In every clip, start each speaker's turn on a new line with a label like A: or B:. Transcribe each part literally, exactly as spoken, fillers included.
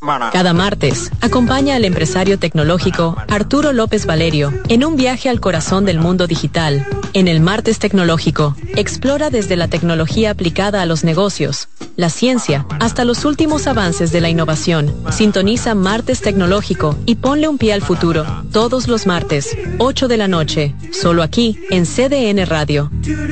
A: Cada martes, acompaña al empresario tecnológico Arturo López Valerio en un viaje al corazón del mundo digital. En el Martes Tecnológico, explora desde la tecnología aplicada a los negocios, la ciencia, hasta los últimos avances de la innovación. Sintoniza Martes Tecnológico y ponle un pie al futuro. Todos los martes, ocho de la noche, solo aquí en C D N Radio.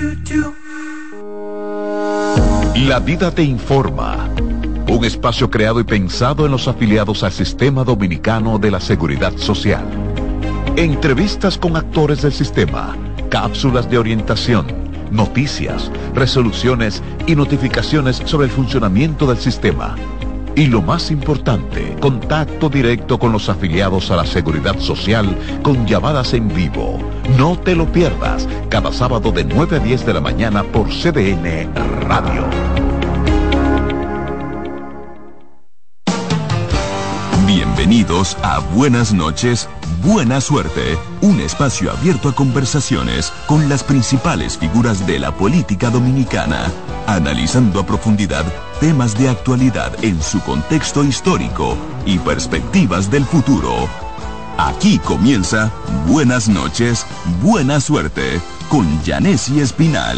B: La vida te informa. Un espacio creado y pensado en los afiliados al Sistema Dominicano de la Seguridad Social. Entrevistas con actores del sistema, cápsulas de orientación, noticias, resoluciones y notificaciones sobre el funcionamiento del sistema. Y lo más importante, contacto directo con los afiliados a la Seguridad Social con llamadas en vivo. No te lo pierdas, cada sábado de nueve a diez de la mañana por C D N Radio.
C: Bienvenidos a Buenas noches, Buena Suerte, un espacio abierto a conversaciones con las principales figuras de la política dominicana, analizando a profundidad temas de actualidad en su contexto histórico y perspectivas del futuro. Aquí comienza Buenas noches, Buena Suerte, con Yanesi Espinal.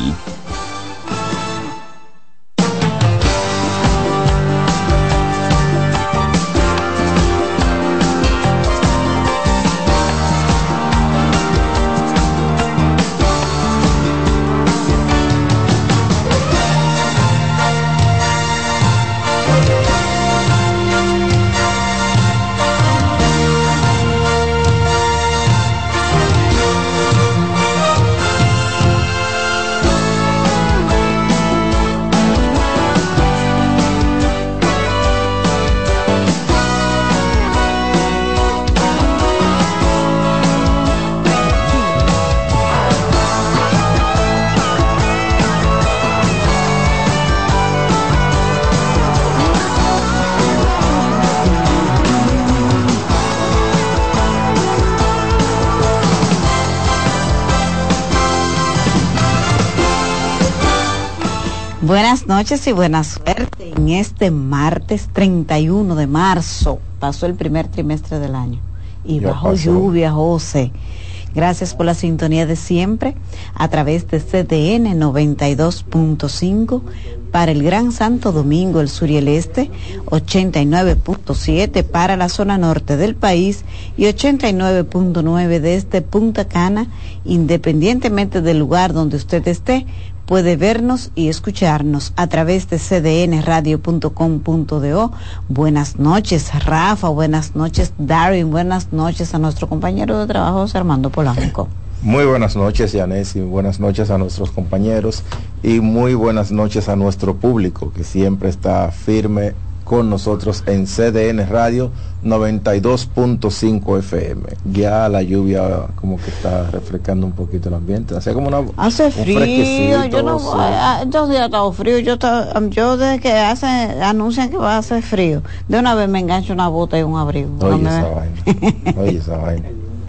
D: Buenas noches y buena suerte en este martes treinta y uno de marzo. Pasó el primer trimestre del año y ya bajo pasó. Lluvia, José. Gracias por la sintonía de siempre a través de C D N noventa y dos punto cinco para el Gran Santo Domingo, el sur y el este, ochenta y nueve punto siete para la zona norte del país y ochenta y nueve punto nueve desde Punta Cana, independientemente del lugar donde usted esté. Puede vernos y escucharnos a través de c d n radio punto com punto do. Buenas noches, Rafa. Buenas noches, Darwin. Buenas noches a nuestro compañero de trabajo, José Armando Polanco.
E: Muy buenas noches, Yanesi. Buenas noches a nuestros compañeros y muy buenas noches a nuestro público que siempre está firme con nosotros en C D N Radio noventa y dos punto cinco F M. Ya la lluvia como que está refrescando un poquito el ambiente. Hace como una
D: hace frío, yo no voy, estos días está frío, yo está, yo desde que hace anuncian que va a hacer frío, de una vez me engancho una bota y un abrigo.
E: Oye no esa me... vaina. Oye esa vaina.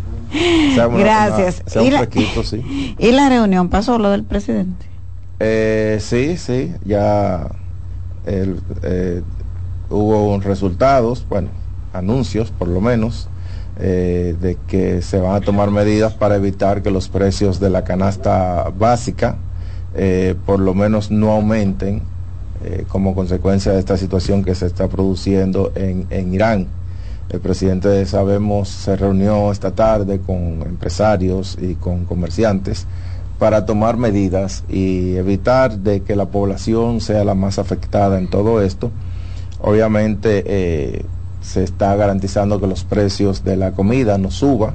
E: O sea, una,
D: Gracias.
E: Una, sea un
D: ¿Y, la,
E: fresquito, sí.
D: ¿Y la reunión pasó lo del presidente?
E: Eh, sí, sí, ya el eh, hubo resultados, bueno, anuncios por lo menos, eh, de que se van a tomar medidas para evitar que los precios de la canasta básica eh, por lo menos no aumenten eh, como consecuencia de esta situación que se está produciendo en, en Irán. El presidente, sabemos, se reunió esta tarde con empresarios y con comerciantes para tomar medidas y evitar de que la población sea la más afectada en todo esto. Obviamente eh, se está garantizando que los precios de la comida no suban,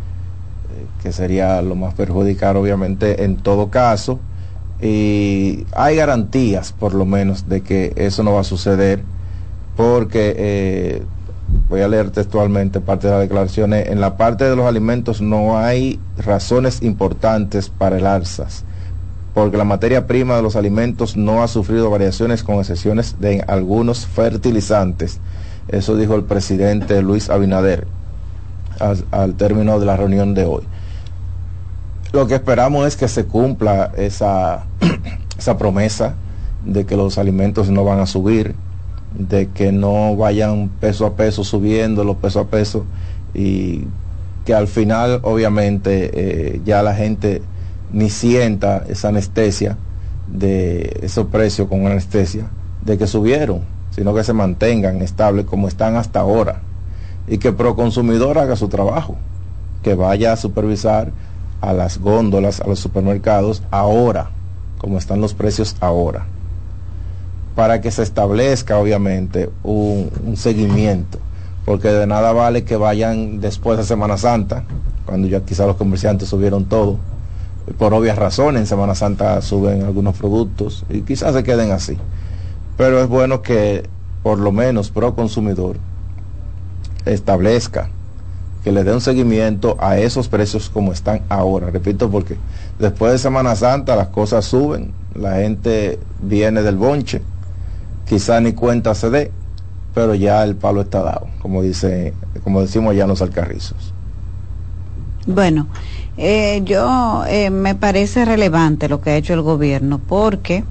E: eh, que sería lo más perjudicial obviamente en todo caso, y hay garantías por lo menos de que eso no va a suceder, porque eh, voy a leer textualmente parte de las declaraciones. En la parte de los alimentos no hay razones importantes para el alzas, porque la materia prima de los alimentos no ha sufrido variaciones con excepciones de algunos fertilizantes. Eso dijo el presidente Luis Abinader al, al término de la reunión de hoy. Lo que esperamos es que se cumpla esa, esa promesa de que los alimentos no van a subir, de que no vayan peso a peso subiéndolo, peso a peso, y que al final obviamente eh, ya la gente ni sienta esa anestesia de esos precios con anestesia de que subieron, sino que se mantengan estables como están hasta ahora, y que Proconsumidor haga su trabajo, que vaya a supervisar a las góndolas, a los supermercados ahora, como están los precios ahora, para que se establezca obviamente un, un seguimiento, porque de nada vale que vayan después de Semana Santa, cuando ya quizás los comerciantes subieron todo, por obvias razones. En Semana Santa suben algunos productos y quizás se queden así, pero es bueno que por lo menos Proconsumidor establezca, que le dé un seguimiento a esos precios como están ahora. Repito, porque después de Semana Santa las cosas suben, la gente viene del bonche, quizá ni cuenta se dé, pero ya el palo está dado, como dice, como decimos allá en los Alcarrizos.
D: Bueno, eh, yo eh, me parece relevante lo que ha hecho el gobierno, porque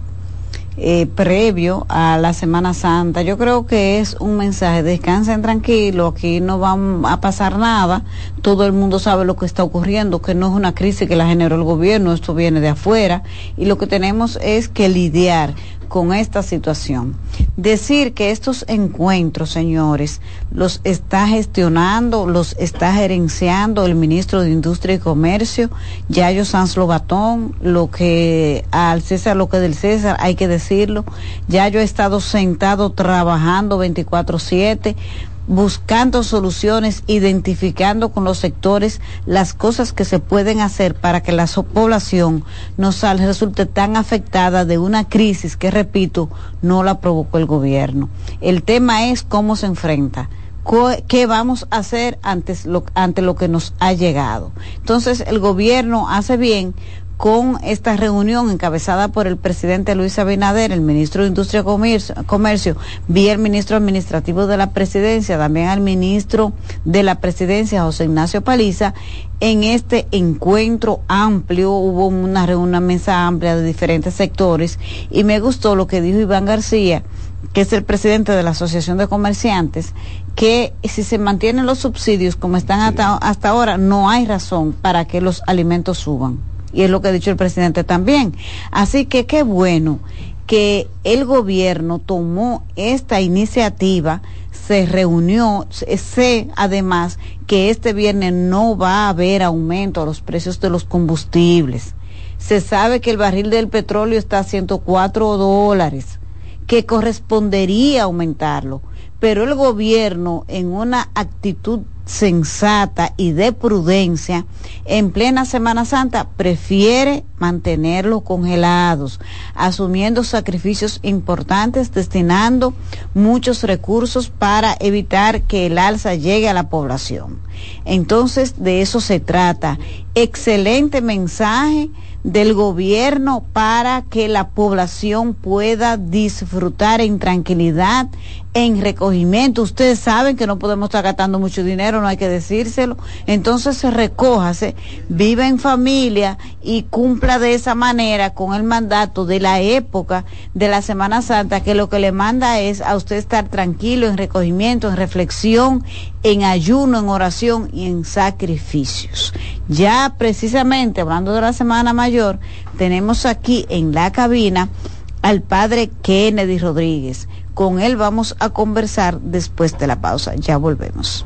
D: Eh, previo a la Semana Santa, yo creo que es un mensaje: descansen tranquilos, aquí no va a pasar nada, todo el mundo sabe lo que está ocurriendo, que no es una crisis que la generó el gobierno, esto viene de afuera, y lo que tenemos es que lidiar con esta situación. Decir que estos encuentros, señores, los está gestionando, los está gerenciando el ministro de Industria y Comercio, Yayo Sanz Lobatón, lo que al César lo que del César, hay que decirlo. Yayo ha estado sentado trabajando veinticuatro siete, buscando soluciones, identificando con los sectores las cosas que se pueden hacer para que la población no sal, resulte tan afectada de una crisis que, repito, no la provocó el gobierno. El tema es cómo se enfrenta, qué vamos a hacer antes lo, ante lo que nos ha llegado. Entonces el gobierno hace bien con esta reunión encabezada por el presidente Luis Abinader, el ministro de Industria y Comercio, Comercio, vía el ministro administrativo de la presidencia, también al ministro de la presidencia, José Ignacio Paliza. En este encuentro amplio hubo una reunión, una mesa amplia de diferentes sectores, y me gustó lo que dijo Iván García, que es el presidente de la Asociación de Comerciantes, que si se mantienen los subsidios como están hasta, hasta ahora, no hay razón para que los alimentos suban. Y es lo que ha dicho el presidente también. Así que qué bueno que el gobierno tomó esta iniciativa, se reunió. Sé además que este viernes no va a haber aumento a los precios de los combustibles. Se sabe que el barril del petróleo está a ciento cuatro dólares, que correspondería aumentarlo, pero el gobierno, en una actitud sensata y de prudencia, en plena Semana Santa prefiere mantenerlos congelados, asumiendo sacrificios importantes, destinando muchos recursos para evitar que el alza llegue a la población. Entonces, de eso se trata. Excelente mensaje del gobierno para que la población pueda disfrutar en tranquilidad, en recogimiento. Ustedes saben que no podemos estar gastando mucho dinero, no hay que decírselo. Entonces recójase, viva en familia y cumpla de esa manera con el mandato de la época de la Semana Santa, que lo que le manda es a usted estar tranquilo, en recogimiento, en reflexión, en ayuno, en oración y en sacrificios. Ya precisamente hablando de la Semana Mayor, tenemos aquí en la cabina al padre Kennedy Rodríguez. Con él vamos a conversar después de la pausa. Ya volvemos.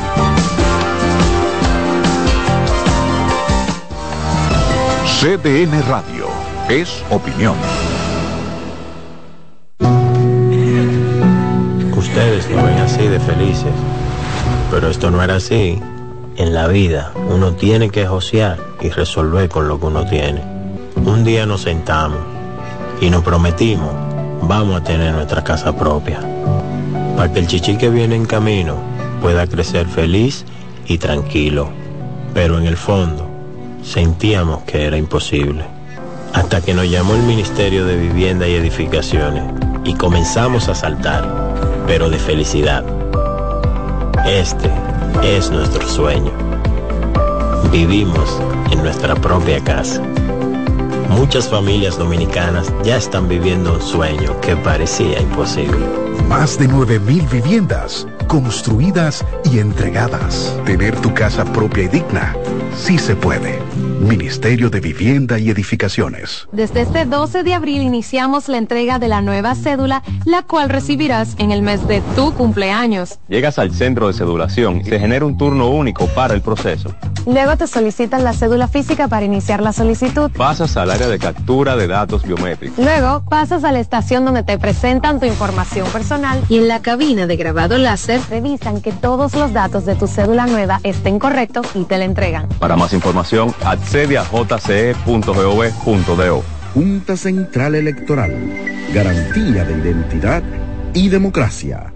B: C D N Radio es opinión.
F: Ustedes lo ven así de felices, pero esto no era así. En la vida uno tiene que josear y resolver con lo que uno tiene. Un día nos sentamos y nos prometimos, vamos a tener nuestra casa propia, para que el chichi que viene en camino pueda crecer feliz y tranquilo. Pero en el fondo sentíamos que era imposible, hasta que nos llamó el Ministerio de Vivienda y Edificaciones y comenzamos a saltar, pero de felicidad. Este es nuestro sueño. Vivimos en nuestra propia casa. Muchas familias dominicanas ya están viviendo un sueño que parecía imposible.
G: Más de nueve mil viviendas construidas y entregadas. Tener tu casa propia y digna, sí se puede. Ministerio de Vivienda y Edificaciones.
H: Desde este doce de abril iniciamos la entrega de la nueva cédula, la cual recibirás en el mes de tu cumpleaños.
I: Llegas al centro de cedulación y se genera un turno único para el proceso.
H: Luego te solicitan la cédula física para iniciar la solicitud.
I: Pasas al área de captura de datos biométricos.
H: Luego pasas a la estación donde te presentan tu información personal y en la cabina de grabado láser revisan que todos los datos de tu cédula nueva estén correctos y te la entregan.
I: Para más información, accede a j c e punto gov punto do.
J: Junta Central Electoral. Garantía de identidad y democracia.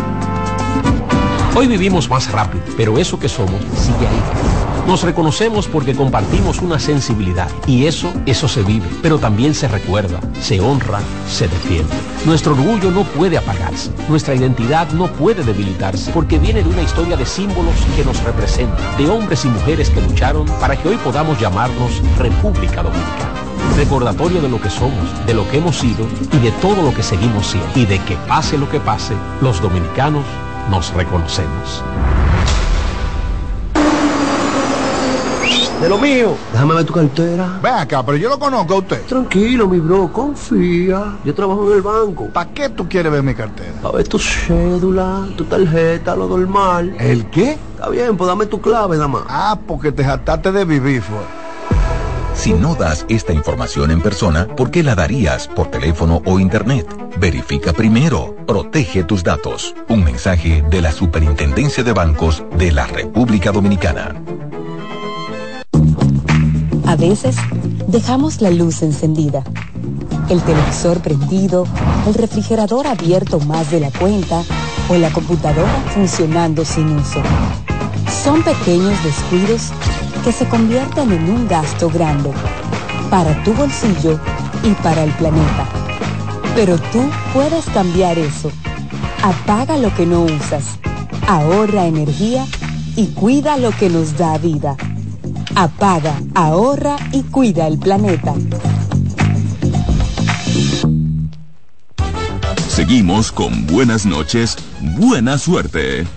K: Hoy vivimos más rápido, pero eso que somos sigue ahí. Nos reconocemos porque compartimos una sensibilidad y eso, eso se vive, pero también se recuerda, se honra, se defiende. Nuestro orgullo no puede apagarse, nuestra identidad no puede debilitarse porque viene de una historia de símbolos que nos representan, de hombres y mujeres que lucharon para que hoy podamos llamarnos República Dominicana. Recordatorio de lo que somos, de lo que hemos sido y de todo lo que seguimos siendo. Y de que pase lo que pase, los dominicanos nos reconocemos.
L: De lo mío, déjame ver tu cartera.
M: Ven acá, pero yo lo conozco a usted.
L: Tranquilo, mi bro, confía. Yo trabajo en el banco.
M: ¿Para qué tú quieres ver mi cartera?
L: A ver tu cédula, tu tarjeta, lo normal.
M: ¿El qué?
L: Está bien, pues dame tu clave, dama.
M: Ah, porque te jactaste de vivir, fue.
C: Si no das esta información en persona, ¿por qué la darías por teléfono o internet? Verifica primero. Protege tus datos. Un mensaje de la Superintendencia de Bancos de la República Dominicana.
N: A veces, dejamos la luz encendida, el televisor prendido, el refrigerador abierto más de la cuenta o la computadora funcionando sin uso. Son pequeños descuidos que se convierten en un gasto grande para tu bolsillo y para el planeta. Pero tú puedes cambiar eso. Apaga lo que no usas, ahorra energía y cuida lo que nos da vida. Apaga, ahorra y cuida el planeta.
C: Seguimos con Buenas noches, buena suerte.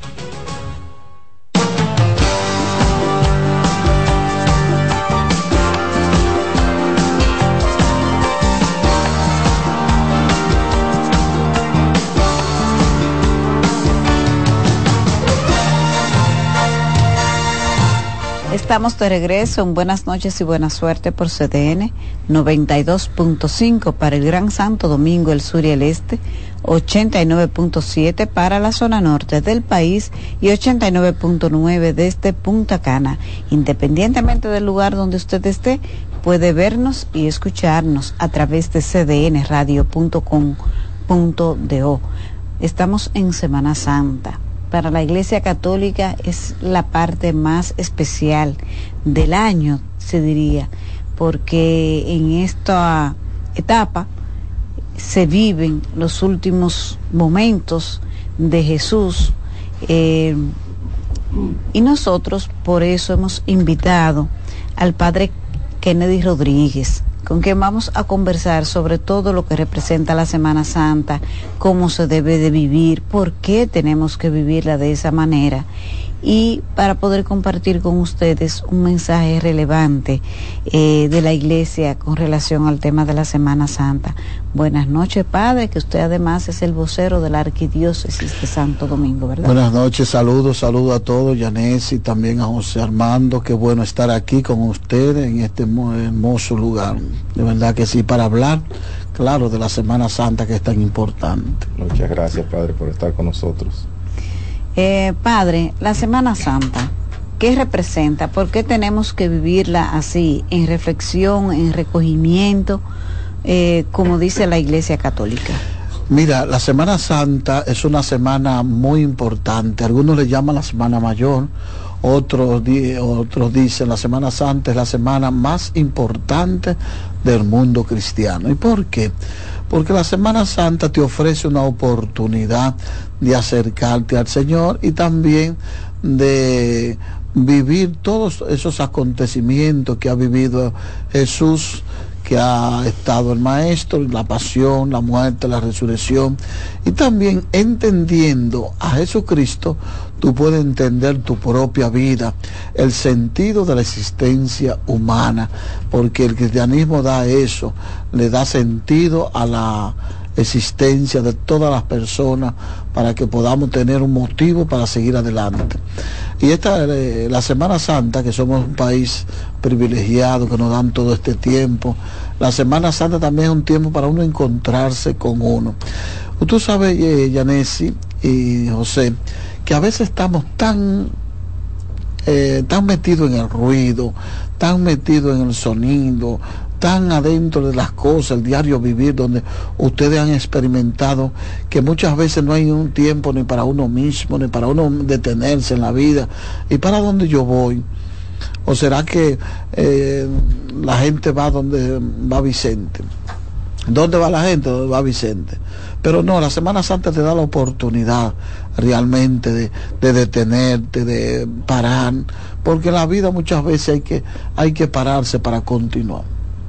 D: Estamos de regreso en Buenas noches y buena suerte por C D N noventa y dos punto cinco para el Gran Santo Domingo, el sur y el este, ochenta y nueve punto siete para la zona norte del país y ochenta y nueve punto nueve desde Punta Cana. Independientemente del lugar donde usted esté, puede vernos y escucharnos a través de c d n radio punto com punto do. Estamos en Semana Santa. Para la Iglesia Católica es la parte más especial del año, se diría, porque en esta etapa se viven los últimos momentos de Jesús, eh, y nosotros por eso hemos invitado al Padre Kennedy Rodríguez, con quien vamos a conversar sobre todo lo que representa la Semana Santa, cómo se debe de vivir, por qué tenemos que vivirla de esa manera, y para poder compartir con ustedes un mensaje relevante eh, de la Iglesia con relación al tema de la Semana Santa. Buenas noches, Padre, que usted además es el vocero de la Arquidiócesis de Santo Domingo, ¿verdad?
O: Buenas noches, saludos, saludos a todos, Yanesi, y también a José Armando. Qué bueno estar aquí con ustedes en este hermoso lugar. De verdad que sí, para hablar, claro, de la Semana Santa que es tan importante.
E: Muchas gracias, Padre, por estar con nosotros.
D: Eh, padre, la Semana Santa, ¿qué representa? ¿Por qué tenemos que vivirla así, en reflexión, en recogimiento, eh, como dice la Iglesia Católica?
O: Mira, la Semana Santa es una semana muy importante. Algunos le llaman la Semana Mayor, otros, di otros dicen la Semana Santa es la semana más importante del mundo cristiano. ¿Y por qué? Porque la Semana Santa te ofrece una oportunidad de acercarte al Señor y también de vivir todos esos acontecimientos que ha vivido Jesús, que ha estado el Maestro, la pasión, la muerte, la resurrección, y también entendiendo a Jesucristo, tú puedes entender tu propia vida, el sentido de la existencia humana, porque el cristianismo da eso, le da sentido a la existencia de todas las personas para que podamos tener un motivo para seguir adelante. Y esta, eh, la Semana Santa, que somos un país privilegiado, que nos dan todo este tiempo, la Semana Santa también es un tiempo para uno encontrarse con uno. Tú sabes, eh, Yanesi y José, que a veces estamos tan, eh, tan metidos en el ruido, tan metidos en el sonido, tan adentro de las cosas, el diario vivir, donde ustedes han experimentado que muchas veces no hay un tiempo ni para uno mismo, ni para uno detenerse en la vida. ¿Y para dónde yo voy? ¿O será que eh, la gente va donde va Vicente? ¿Dónde va la gente? ¿Dónde va Vicente? Pero no, la Semana Santa te da la oportunidad realmente de, de detenerte, de parar, porque en la vida muchas veces hay que, hay que pararse para continuar.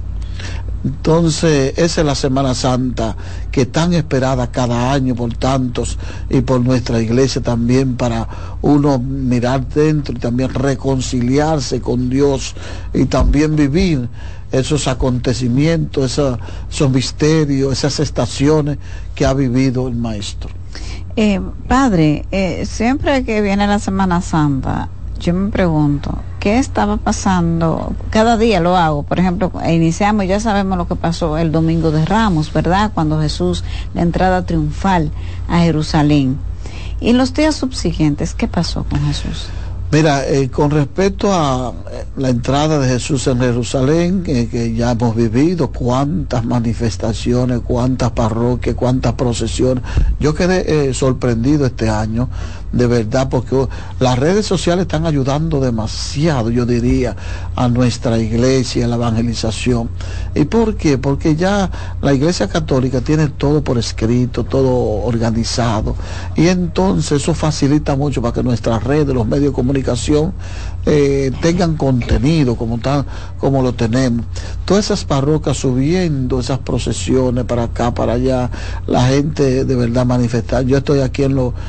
O: Entonces, esa es la Semana Santa que tan esperada cada año por tantos y por nuestra iglesia también, para uno mirar dentro y también reconciliarse con Dios y también vivir esos acontecimientos, esos, esos misterios, esas estaciones que ha vivido el Maestro.
D: Eh, padre, eh, siempre que viene la Semana Santa, yo me pregunto, ¿qué estaba pasando? Cada día lo hago, por ejemplo, iniciamos, ya sabemos lo que pasó el Domingo de Ramos, ¿verdad? Cuando Jesús, la entrada triunfal a Jerusalén. Y en los días subsiguientes, ¿qué pasó con Jesús?
O: Mira, eh, con respecto a eh, la entrada de Jesús en Jerusalén, eh, que ya hemos vivido, cuántas manifestaciones, cuántas parroquias, cuántas procesiones. Yo quedé eh, sorprendido este año, de verdad, porque oh, las redes sociales están ayudando demasiado, yo diría, a nuestra iglesia, a la evangelización. ¿Y por qué? Porque ya la Iglesia Católica tiene todo por escrito, todo organizado, y entonces eso facilita mucho para que nuestras redes, los medios de comunicación, eh, tengan contenido como tal, como lo tenemos. Todas esas parroquias subiendo, esas procesiones para acá, para allá, la gente de verdad manifestar. Yo estoy aquí en los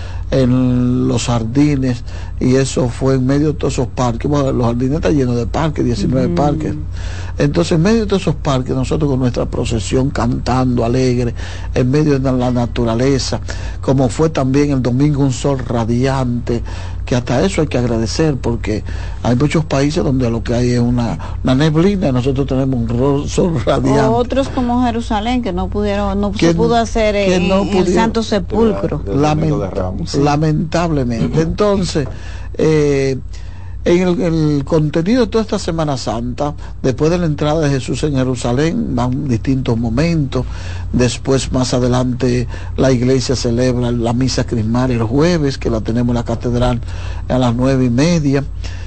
O: en los jardines, y eso fue en medio de todos esos parques. Bueno, los jardines están llenos de parques, diecinueve mm. parques. Entonces, en medio de todos esos parques, nosotros con nuestra procesión cantando alegre, en medio de la naturaleza, como fue también el domingo, un sol radiante, que hasta eso hay que agradecer, porque hay muchos países donde lo que hay es una, una neblina, nosotros tenemos un sol radiante.
D: O otros como Jerusalén, que no pudieron, no se pudo hacer en, no en el Santo Sepulcro.
O: Lamenta, lamentablemente. Entonces, eh, en el, el contenido de toda esta Semana Santa, después de la entrada de Jesús en Jerusalén, van distintos momentos. Después, más adelante, la iglesia celebra la misa crismal el jueves, que la tenemos en la catedral a las nueve y media,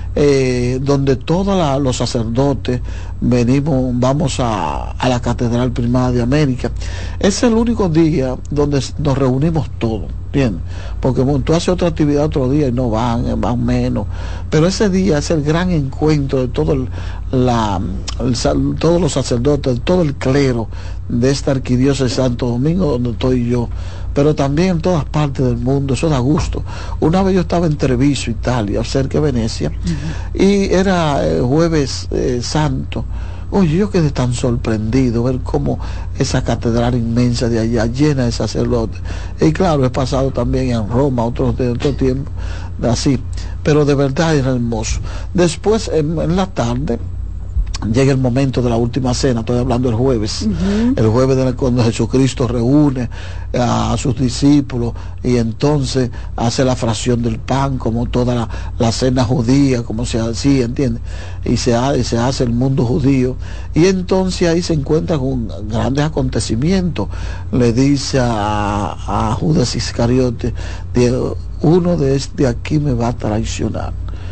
O: eh, donde todos la, los sacerdotes venimos, vamos a, a la Catedral Primada de América. Es el único día donde nos reunimos todos, ¿entiendes? Porque bueno, tú haces otra actividad otro día y no van, van menos, pero ese día es el gran encuentro de todo el, la, el, todos los sacerdotes, todo el clero de esta arquidiócesis de Santo Domingo, donde estoy yo, pero también en todas partes del mundo. Eso da gusto. Una vez yo estaba en Treviso, Italia, cerca de Venecia, uh-huh. y era eh, jueves eh, santo. Oye, yo quedé tan sorprendido ver cómo esa catedral inmensa de allá, llena de sacerdotes. Y claro, he pasado también en Roma, otros de otro tiempo, así. Pero de verdad era hermoso. Después, en, en la tarde, llega el momento de la última cena, estoy hablando el jueves, uh-huh. el jueves de la, cuando Jesucristo reúne a, a sus discípulos y entonces hace la fracción del pan, como toda la, la cena judía, como se hacía, ¿entiendes? Y se, y se hace el mundo judío, y entonces ahí se encuentra con grandes acontecimientos. Le dice a, a Judas Iscariote, de, uno de este aquí me va a traicionar.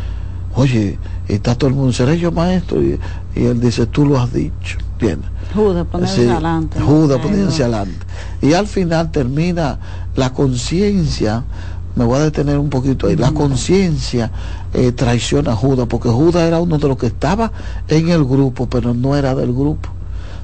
O: Oye, y está todo el mundo, ¿seré yo maestro? Y, y él dice, tú lo has dicho, ¿entiendes?
D: Judas ponerse sí, adelante.
O: Judas ponerse adelante. Y al final termina la conciencia, me voy a detener un poquito ahí, mm. la conciencia eh, traiciona a Judas, porque Judas era uno de los que estaba en el grupo, pero no era del grupo.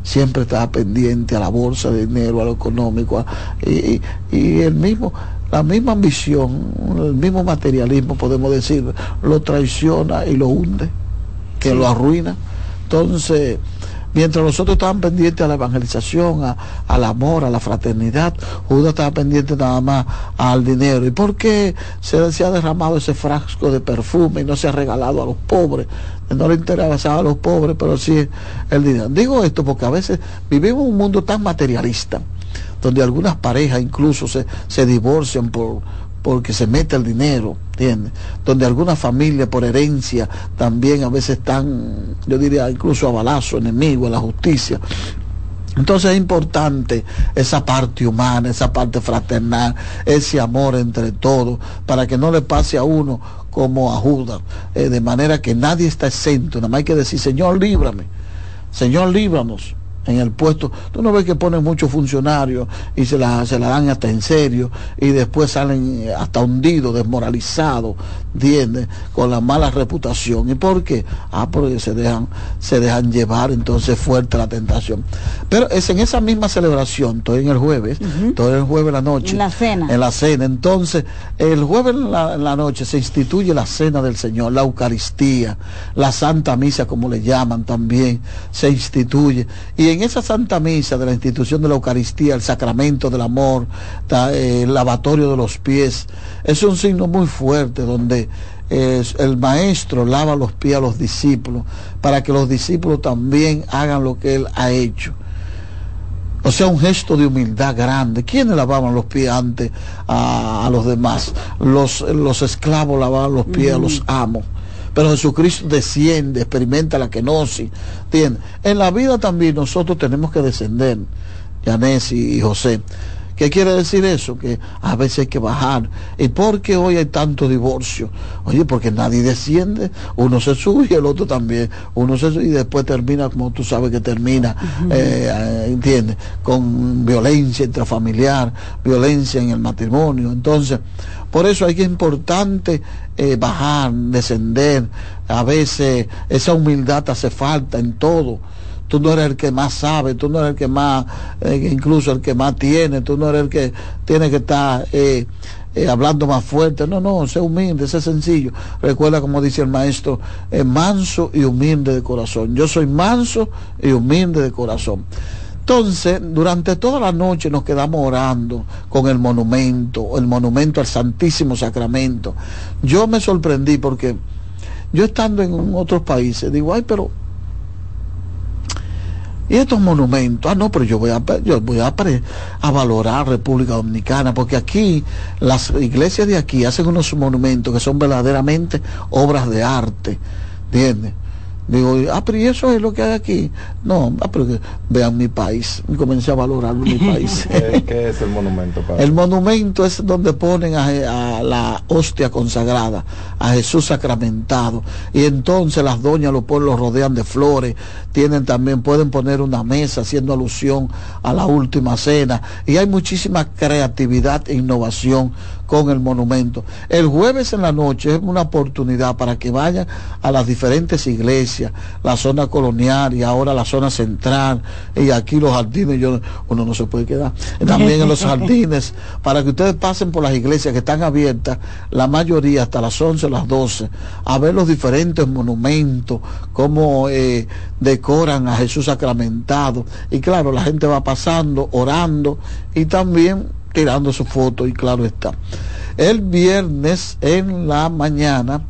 O: siempre estaba pendiente a la bolsa de dinero, a lo económico, a, y, y el mismo, la misma ambición, el mismo materialismo, podemos decir, lo traiciona y lo hunde, que sí. lo arruina. Entonces, mientras nosotros estaban pendientes a la evangelización, a, al amor, a la fraternidad, Judas estaba pendiente nada más al dinero. ¿Y por qué se, se ha derramado ese frasco de perfume y no se ha regalado a los pobres? No le interesaba a los pobres, pero sí el dinero. Digo esto porque a veces vivimos en un mundo tan materialista, donde algunas parejas incluso se, se divorcian por porque se mete el dinero, ¿entiendes? Donde algunas familias por herencia también a veces están, yo diría, incluso a balazo, enemigos, a la justicia. Entonces es importante esa parte humana, esa parte fraternal, ese amor entre todos, para que no le pase a uno como a Judas, eh, de manera que nadie está exento. Nada más hay que decir, Señor, líbrame, Señor, líbranos. En el puesto, tú no ves que ponen muchos funcionarios y se la, se la dan hasta en serio y después salen hasta hundidos, desmoralizados, ¿entiendes? Con la mala reputación. ¿Y por qué? Ah, porque se dejan, se dejan llevar, entonces fuerte la tentación. Pero es en esa misma celebración, estoy en el jueves, uh-huh. estoy el jueves en la noche.
D: En la cena.
O: En la cena. Entonces, el jueves en la, en la noche se instituye la cena del Señor, la Eucaristía, la Santa Misa, como le llaman también, se instituye. Y en En esa Santa Misa de la institución de la Eucaristía, el sacramento del amor, el lavatorio de los pies, es un signo muy fuerte donde eh, el maestro lava los pies a los discípulos para que los discípulos también hagan lo que él ha hecho. O sea, un gesto de humildad grande. ¿Quiénes lavaban los pies antes a, a los demás? Los, los esclavos lavaban los pies mm. a los amos. Pero Jesucristo desciende, experimenta la kenosis, ¿entiendes? En la vida también nosotros tenemos que descender, Yanés y José. ¿Qué quiere decir eso? Que a veces hay que bajar. ¿Y por qué hoy hay tanto divorcio? Oye, porque nadie desciende, uno se sube y el otro también, uno se sube y después termina como tú sabes que termina, uh-huh. eh, ¿entiendes? Con violencia intrafamiliar, violencia en el matrimonio. Entonces, por eso es que es importante eh, bajar, descender. A veces esa humildad hace falta en todo. Tú no eres el que más sabe, tú no eres el que más, eh, incluso el que más tiene, tú no eres el que tiene que estar eh, eh, hablando más fuerte. No, no, sé humilde, sé sencillo. Recuerda como dice el maestro, eh, manso y humilde de corazón. Yo soy manso y humilde de corazón. Entonces, durante toda la noche nos quedamos orando con el monumento, el monumento al Santísimo Sacramento. Yo me sorprendí porque yo estando en otros países, digo, ay, pero y estos monumentos, ah no, pero yo voy a yo voy a, a valorar República Dominicana, porque aquí las iglesias de aquí hacen unos monumentos que son verdaderamente obras de arte, ¿entiendes? Digo, ah, pero ¿y eso es lo que hay aquí? No, ah, pero que vean mi país. Y comencé a valorar mi país.
E: ¿Qué, ¿Qué es el monumento, padre?
O: El monumento es donde ponen a, a la hostia consagrada, a Jesús sacramentado. Y entonces las doñas lo, lo rodean de flores. Tienen también, pueden poner una mesa haciendo alusión a la última cena. Y hay muchísima creatividad e innovación con el monumento. El jueves en la noche es una oportunidad para que vayan a las diferentes iglesias, la zona colonial y ahora la zona central, y aquí los jardines, yo, uno no se puede quedar, también en los jardines, para que ustedes pasen por las iglesias que están abiertas, la mayoría hasta las once, las doce, a ver los diferentes monumentos, cómo eh, decoran a Jesús sacramentado, y claro, la gente va pasando, orando, y también tirando su foto, y claro está. El viernes en la mañana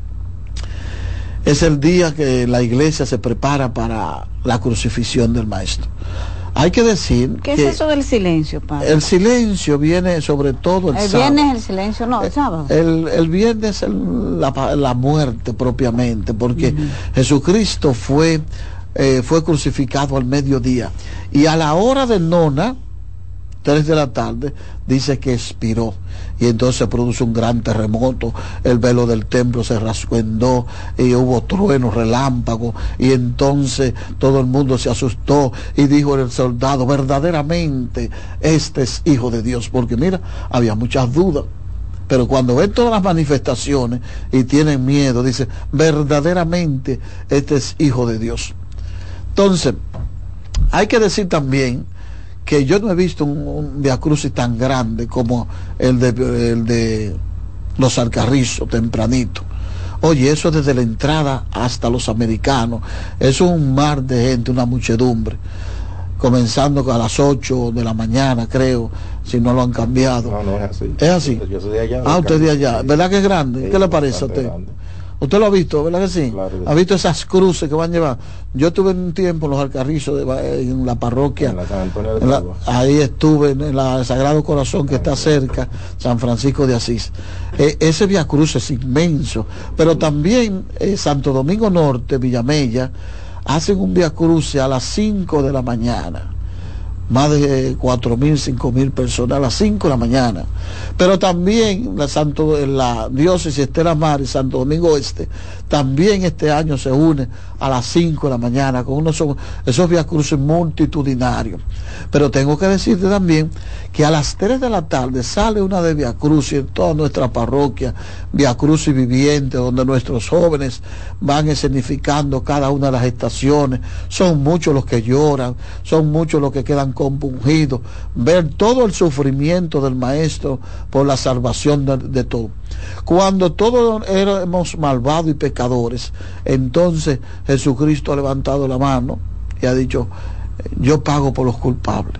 O: es el día que la iglesia se prepara para la crucifixión del maestro. Hay que decir
D: ¿qué
O: que
D: es eso del silencio, padre?
O: El silencio viene sobre todo el,
D: el
O: sábado.
D: El viernes el silencio, no, el sábado.
O: El, el viernes el, la, la muerte propiamente, porque uh-huh. Jesucristo fue, eh, fue crucificado al mediodía, y a la hora de nona, tres de la tarde, dice que expiró, y entonces produce un gran terremoto, el velo del templo se rasgó en dos, y hubo truenos, relámpagos, y entonces todo el mundo se asustó, y dijo el soldado, verdaderamente este es hijo de Dios, porque mira, había muchas dudas, pero cuando ven todas las manifestaciones y tienen miedo, dice, verdaderamente este es hijo de Dios. Entonces, hay que decir también que yo no he visto un, un Via Crucis tan grande como el de, el de los Alcarrizos, tempranito. Oye, eso desde la entrada hasta los americanos, eso es un mar de gente, una muchedumbre, comenzando a las ocho de la mañana, creo, si no lo han cambiado.
E: No, no es así.
O: ¿Es así?
E: Yo soy de allá.
O: Ah, usted de allá. ¿Verdad que es grande?
E: Sí,
O: ¿Qué le parece a usted?
E: Grande.
O: Usted lo ha visto, ¿verdad que sí?
E: Claro que
O: ¿Ha visto esas cruces que van a llevar? Yo estuve en un tiempo en los Alcarrizos, de, en la parroquia.
E: En la San Antonio de
O: en la,
E: Cagua.
O: ahí estuve, en la Sagrado Corazón, que está cerca, San Francisco de Asís. Eh, ese Via Cruz es inmenso. Pero también eh, Santo Domingo Norte, Villamella, hacen un Via Crucis a las cinco de la mañana. Más de cuatro mil, cinco mil personas a las cinco de la mañana. Pero también la, Santo, la diócesis Estela Maris, Santo Domingo Este, también este año se une a las cinco de la mañana con unos, esos Via Crucis multitudinarios. Pero tengo que decirte también que a las tres de la tarde sale una de Via Crucis en toda nuestra parroquia, Via Crucis viviente, donde nuestros jóvenes van escenificando cada una de las estaciones. Son muchos los que lloran, son muchos los que quedan compungidos, ver todo el sufrimiento del Maestro por la salvación de, de todo. Cuando todos éramos malvados y pecadores, entonces Jesucristo ha levantado la mano y ha dicho: yo pago por los culpables.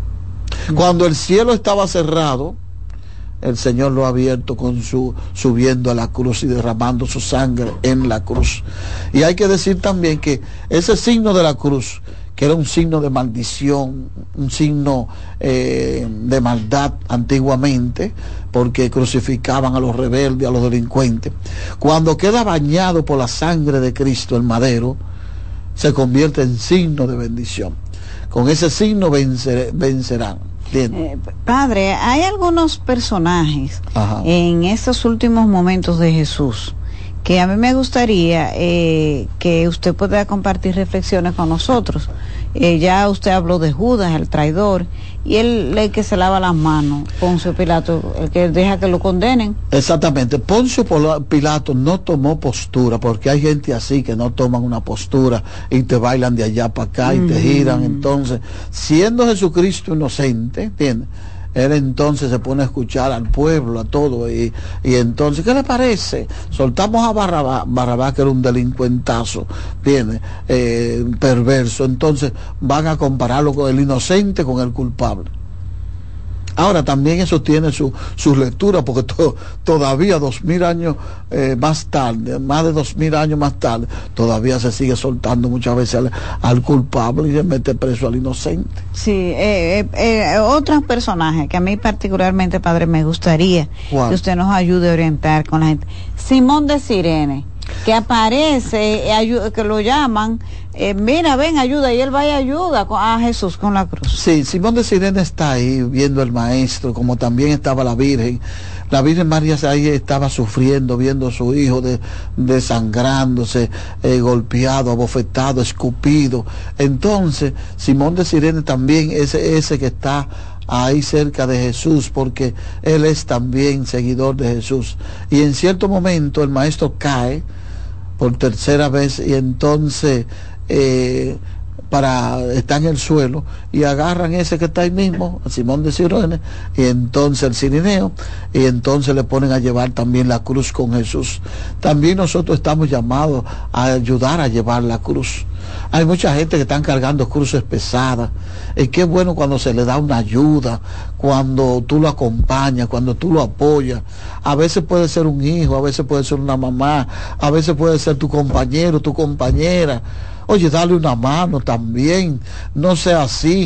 O: Cuando el cielo estaba cerrado, el Señor lo ha abierto con su subiendo a la cruz y derramando su sangre en la cruz. Y hay que decir también que ese signo de la cruz, que era un signo de maldición, un signo eh, de maldad antiguamente, porque crucificaban a los rebeldes, a los delincuentes, cuando queda bañado por la sangre de Cristo el madero, se convierte en signo de bendición. Con ese signo vencer, vencerán.
D: Eh, padre, hay algunos personajes
O: Ajá.
D: en estos últimos momentos de Jesús que a mí me gustaría eh, que usted pueda compartir reflexiones con nosotros. Eh, ya usted habló de Judas, el traidor, y el, el que se lava las manos, Poncio Pilato, el que deja que lo condenen.
O: Exactamente. Poncio Pilato no tomó postura, porque hay gente así que no toman una postura y te bailan de allá para acá y mm. te giran. Entonces, siendo Jesucristo inocente, ¿entiendes? Él entonces se pone a escuchar al pueblo, a todo, y, y entonces, ¿qué le parece? Soltamos a Barrabás, Barrabás que era un delincuentazo, ¿entiendes? Eh, perverso, entonces van a compararlo con el inocente con el culpable. Ahora también eso tiene su, su lectura, porque to, todavía dos mil años eh, más tarde, más de dos mil años más tarde, todavía se sigue soltando muchas veces al, al culpable y se mete preso al inocente.
D: Sí, eh, eh, eh, otros personajes que a mí particularmente, padre, me gustaría ¿Cuál? que usted nos ayude a orientar con la gente. Simón de Cirene, que aparece, eh, que lo llaman, eh, mira, ven, ayuda, y él va y ayuda a Jesús con la cruz.
O: Sí, Simón de Cirene está ahí viendo al Maestro, como también estaba la Virgen. La Virgen María ahí estaba sufriendo, viendo a su hijo de, desangrándose, eh, golpeado, abofetado, escupido. Entonces, Simón de Cirene también es ese que está ahí cerca de Jesús, porque él es también seguidor de Jesús. Y en cierto momento el Maestro cae por tercera vez y entonces eh, para está en el suelo y agarran ese que está ahí mismo, Simón de Cirene, y entonces el cirineo, y entonces le ponen a llevar también la cruz con Jesús. También nosotros estamos llamados a ayudar a llevar la cruz. Hay mucha gente que están cargando cruces pesadas, y qué bueno cuando se le da una ayuda, cuando tú lo acompañas, cuando tú lo apoyas. A veces puede ser un hijo, a veces puede ser una mamá, a veces puede ser tu compañero, tu compañera. Oye, dale una mano también, no sea así.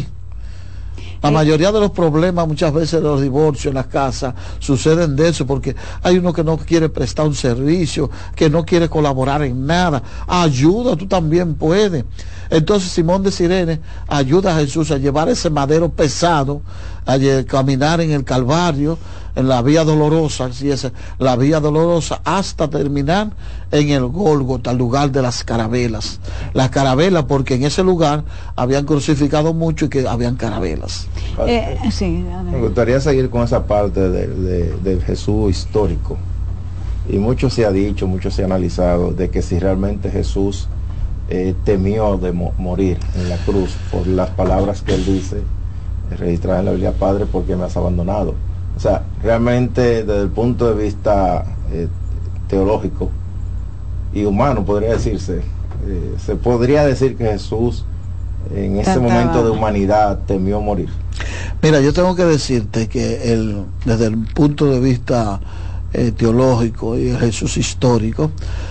O: La mayoría de los problemas, muchas veces de los divorcios en las casas, suceden de eso, porque hay uno que no quiere prestar un servicio, que no quiere colaborar en nada. Ayuda, tú también puedes. Entonces Simón de Cirene ayuda a Jesús a llevar ese madero pesado, a caminar en el Calvario, en la vía dolorosa, así es, la vía dolorosa, hasta terminar en el Gólgota, el lugar de las carabelas. Las carabelas, porque en ese lugar habían crucificado mucho y que habían carabelas.
D: Eh, sí,
E: me gustaría seguir con esa parte del de, de Jesús histórico. Y mucho se ha dicho, mucho se ha analizado de que si realmente Jesús eh, temió de mo morir en la cruz por las palabras que él dice, registradas en la Biblia: Padre, ¿por qué me has abandonado? O sea, realmente desde el punto de vista eh, teológico y humano, podría decirse, eh, se podría decir que Jesús en ese Trataba. momento de humanidad temió morir.
O: Mira, yo tengo que decirte que el, desde el punto de vista eh, teológico y el Jesús histórico,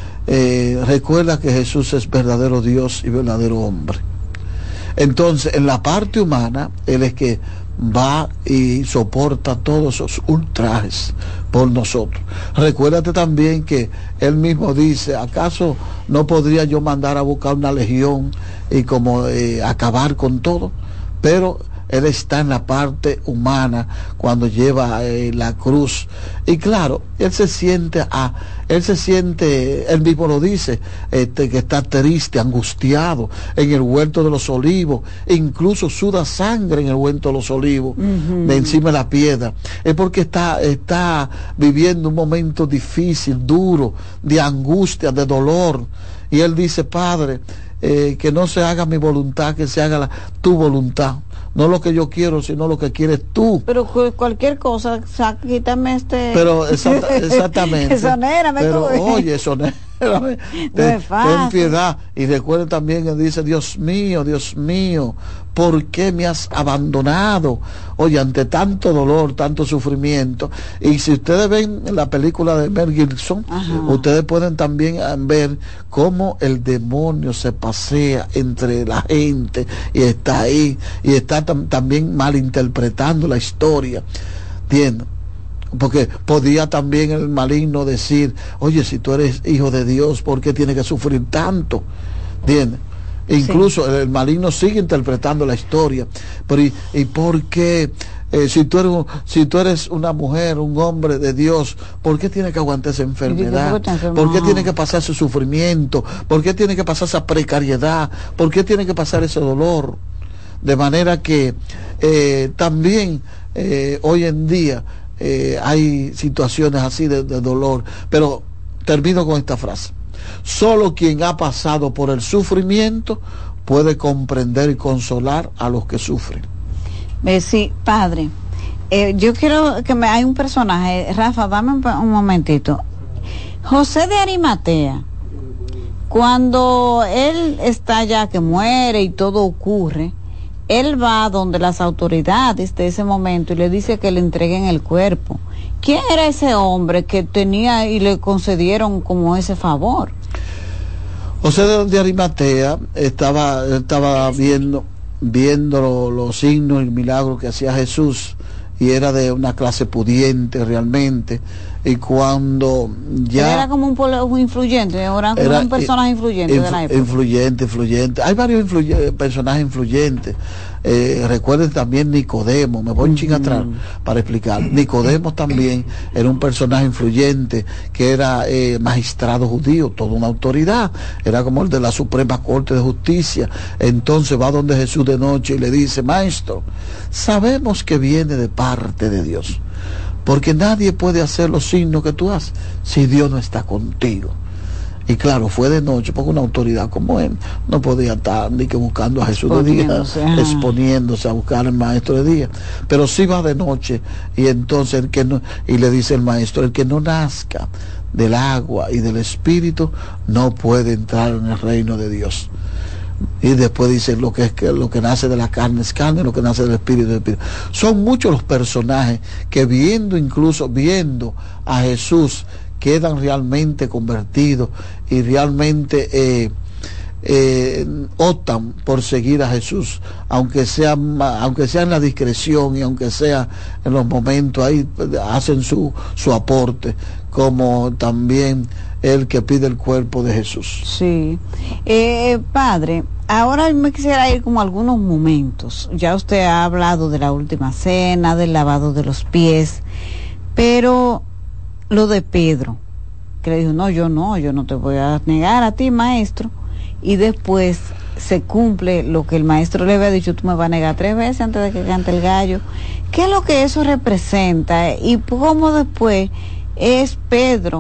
O: eh, recuerda que Jesús es verdadero Dios y verdadero hombre. Entonces, en la parte humana, Él es que va y soporta todos esos ultrajes por nosotros. Recuérdate también que Él mismo dice: ¿acaso no podría yo mandar a buscar una legión y como eh, acabar con todo? Pero Él está en la parte humana cuando lleva eh, la cruz. Y claro, Él se siente, a, Él se siente, Él mismo lo dice, este, que está triste, angustiado en el huerto de los olivos, e incluso suda sangre en el huerto de los olivos, uh-huh. de encima de la piedra. Es porque está, está viviendo un momento difícil, duro, de angustia, de dolor. Y Él dice: Padre, eh, que no se haga mi voluntad, que se haga la, tu voluntad. No lo que yo quiero, sino lo que quieres tú.
D: Pero cualquier cosa, o sea, quítame este...
O: Pero exacta, exactamente.
D: Exonérame.
O: Pero tú. Oye, exonérame.
D: No
O: ten,
D: es fácil.
O: Ten piedad. Y recuerden también que dice: Dios mío, Dios mío, ¿por qué me has abandonado? Oye, ante tanto dolor, tanto sufrimiento. Y si ustedes ven la película de Mel Gibson, ajá, ustedes pueden también ver cómo el demonio se pasea entre la gente y está ahí, y está tam también malinterpretando la historia. ¿Entiendes? Porque podía también el maligno decir: oye, si tú eres hijo de Dios, ¿por qué tienes que sufrir tanto? ¿Entiendes? Incluso sí, el maligno sigue interpretando la historia. Pero ¿y, y por qué? Eh, si, tú eres, si tú eres una mujer, un hombre de Dios, ¿por qué tiene que aguantar esa enfermedad? ¿Por qué tiene que pasar ese sufrimiento? ¿Por qué tiene que pasar esa precariedad? ¿Por qué tiene que pasar ese dolor? De manera que eh, también eh, hoy en día Eh, hay situaciones así de, de dolor. Pero termino con esta frase: solo quien ha pasado por el sufrimiento puede comprender y consolar a los que sufren.
D: Eh, sí, padre, eh, yo quiero que me hay un personaje, Rafa, dame un, un momentito. José de Arimatea, cuando él está ya que muere y todo ocurre, él va donde las autoridades de ese momento y le dice que le entreguen el cuerpo. ¿Quién era ese hombre que tenía y le concedieron como ese favor?
O: José de Arimatea estaba, estaba viendo, viendo los signos y milagros que hacía Jesús, y era de una clase pudiente realmente. Y cuando ya...
D: Él era como un, un influyente, era como era un personaje influyente
O: influ,
D: de la época.
O: Influyente, influyente. Hay varios influye, personajes influyentes. Eh, recuerden también Nicodemo, me voy un ching atrás para explicar. Nicodemo también era un personaje influyente, que era eh, magistrado judío, toda una autoridad, era como el de la Suprema Corte de Justicia. Entonces va donde Jesús de noche y le dice: Maestro, sabemos que viene de parte de Dios, porque nadie puede hacer los signos que tú haces si Dios no está contigo. Y claro, fue de noche, porque una autoridad como él no podía estar ni que buscando a Jesús de día, exponiéndose a buscar al maestro de día. Pero sí va de noche, y entonces el que no, y le dice el maestro: el que no nazca del agua y del espíritu no puede entrar en el reino de Dios. Y después dice: lo que es que lo que nace de la carne es carne, lo que nace del espíritu es espíritu. Son muchos los personajes que viendo, incluso viendo a Jesús, quedan realmente convertidos y realmente eh, eh, optan por seguir a Jesús, aunque sea, aunque sea en la discreción y aunque sea en los momentos ahí, hacen su, su aporte, como también el que pide el cuerpo de Jesús.
D: Sí, eh, padre, ahora me quisiera ir como a algunos momentos. Ya usted ha hablado de la última cena, del lavado de los pies, pero lo de Pedro, que le dijo: no, yo no, yo no te voy a negar a ti, maestro, y después se cumple lo que el maestro le había dicho: tú me vas a negar tres veces antes de que cante el gallo. ¿Qué es lo que eso representa? Y cómo después es Pedro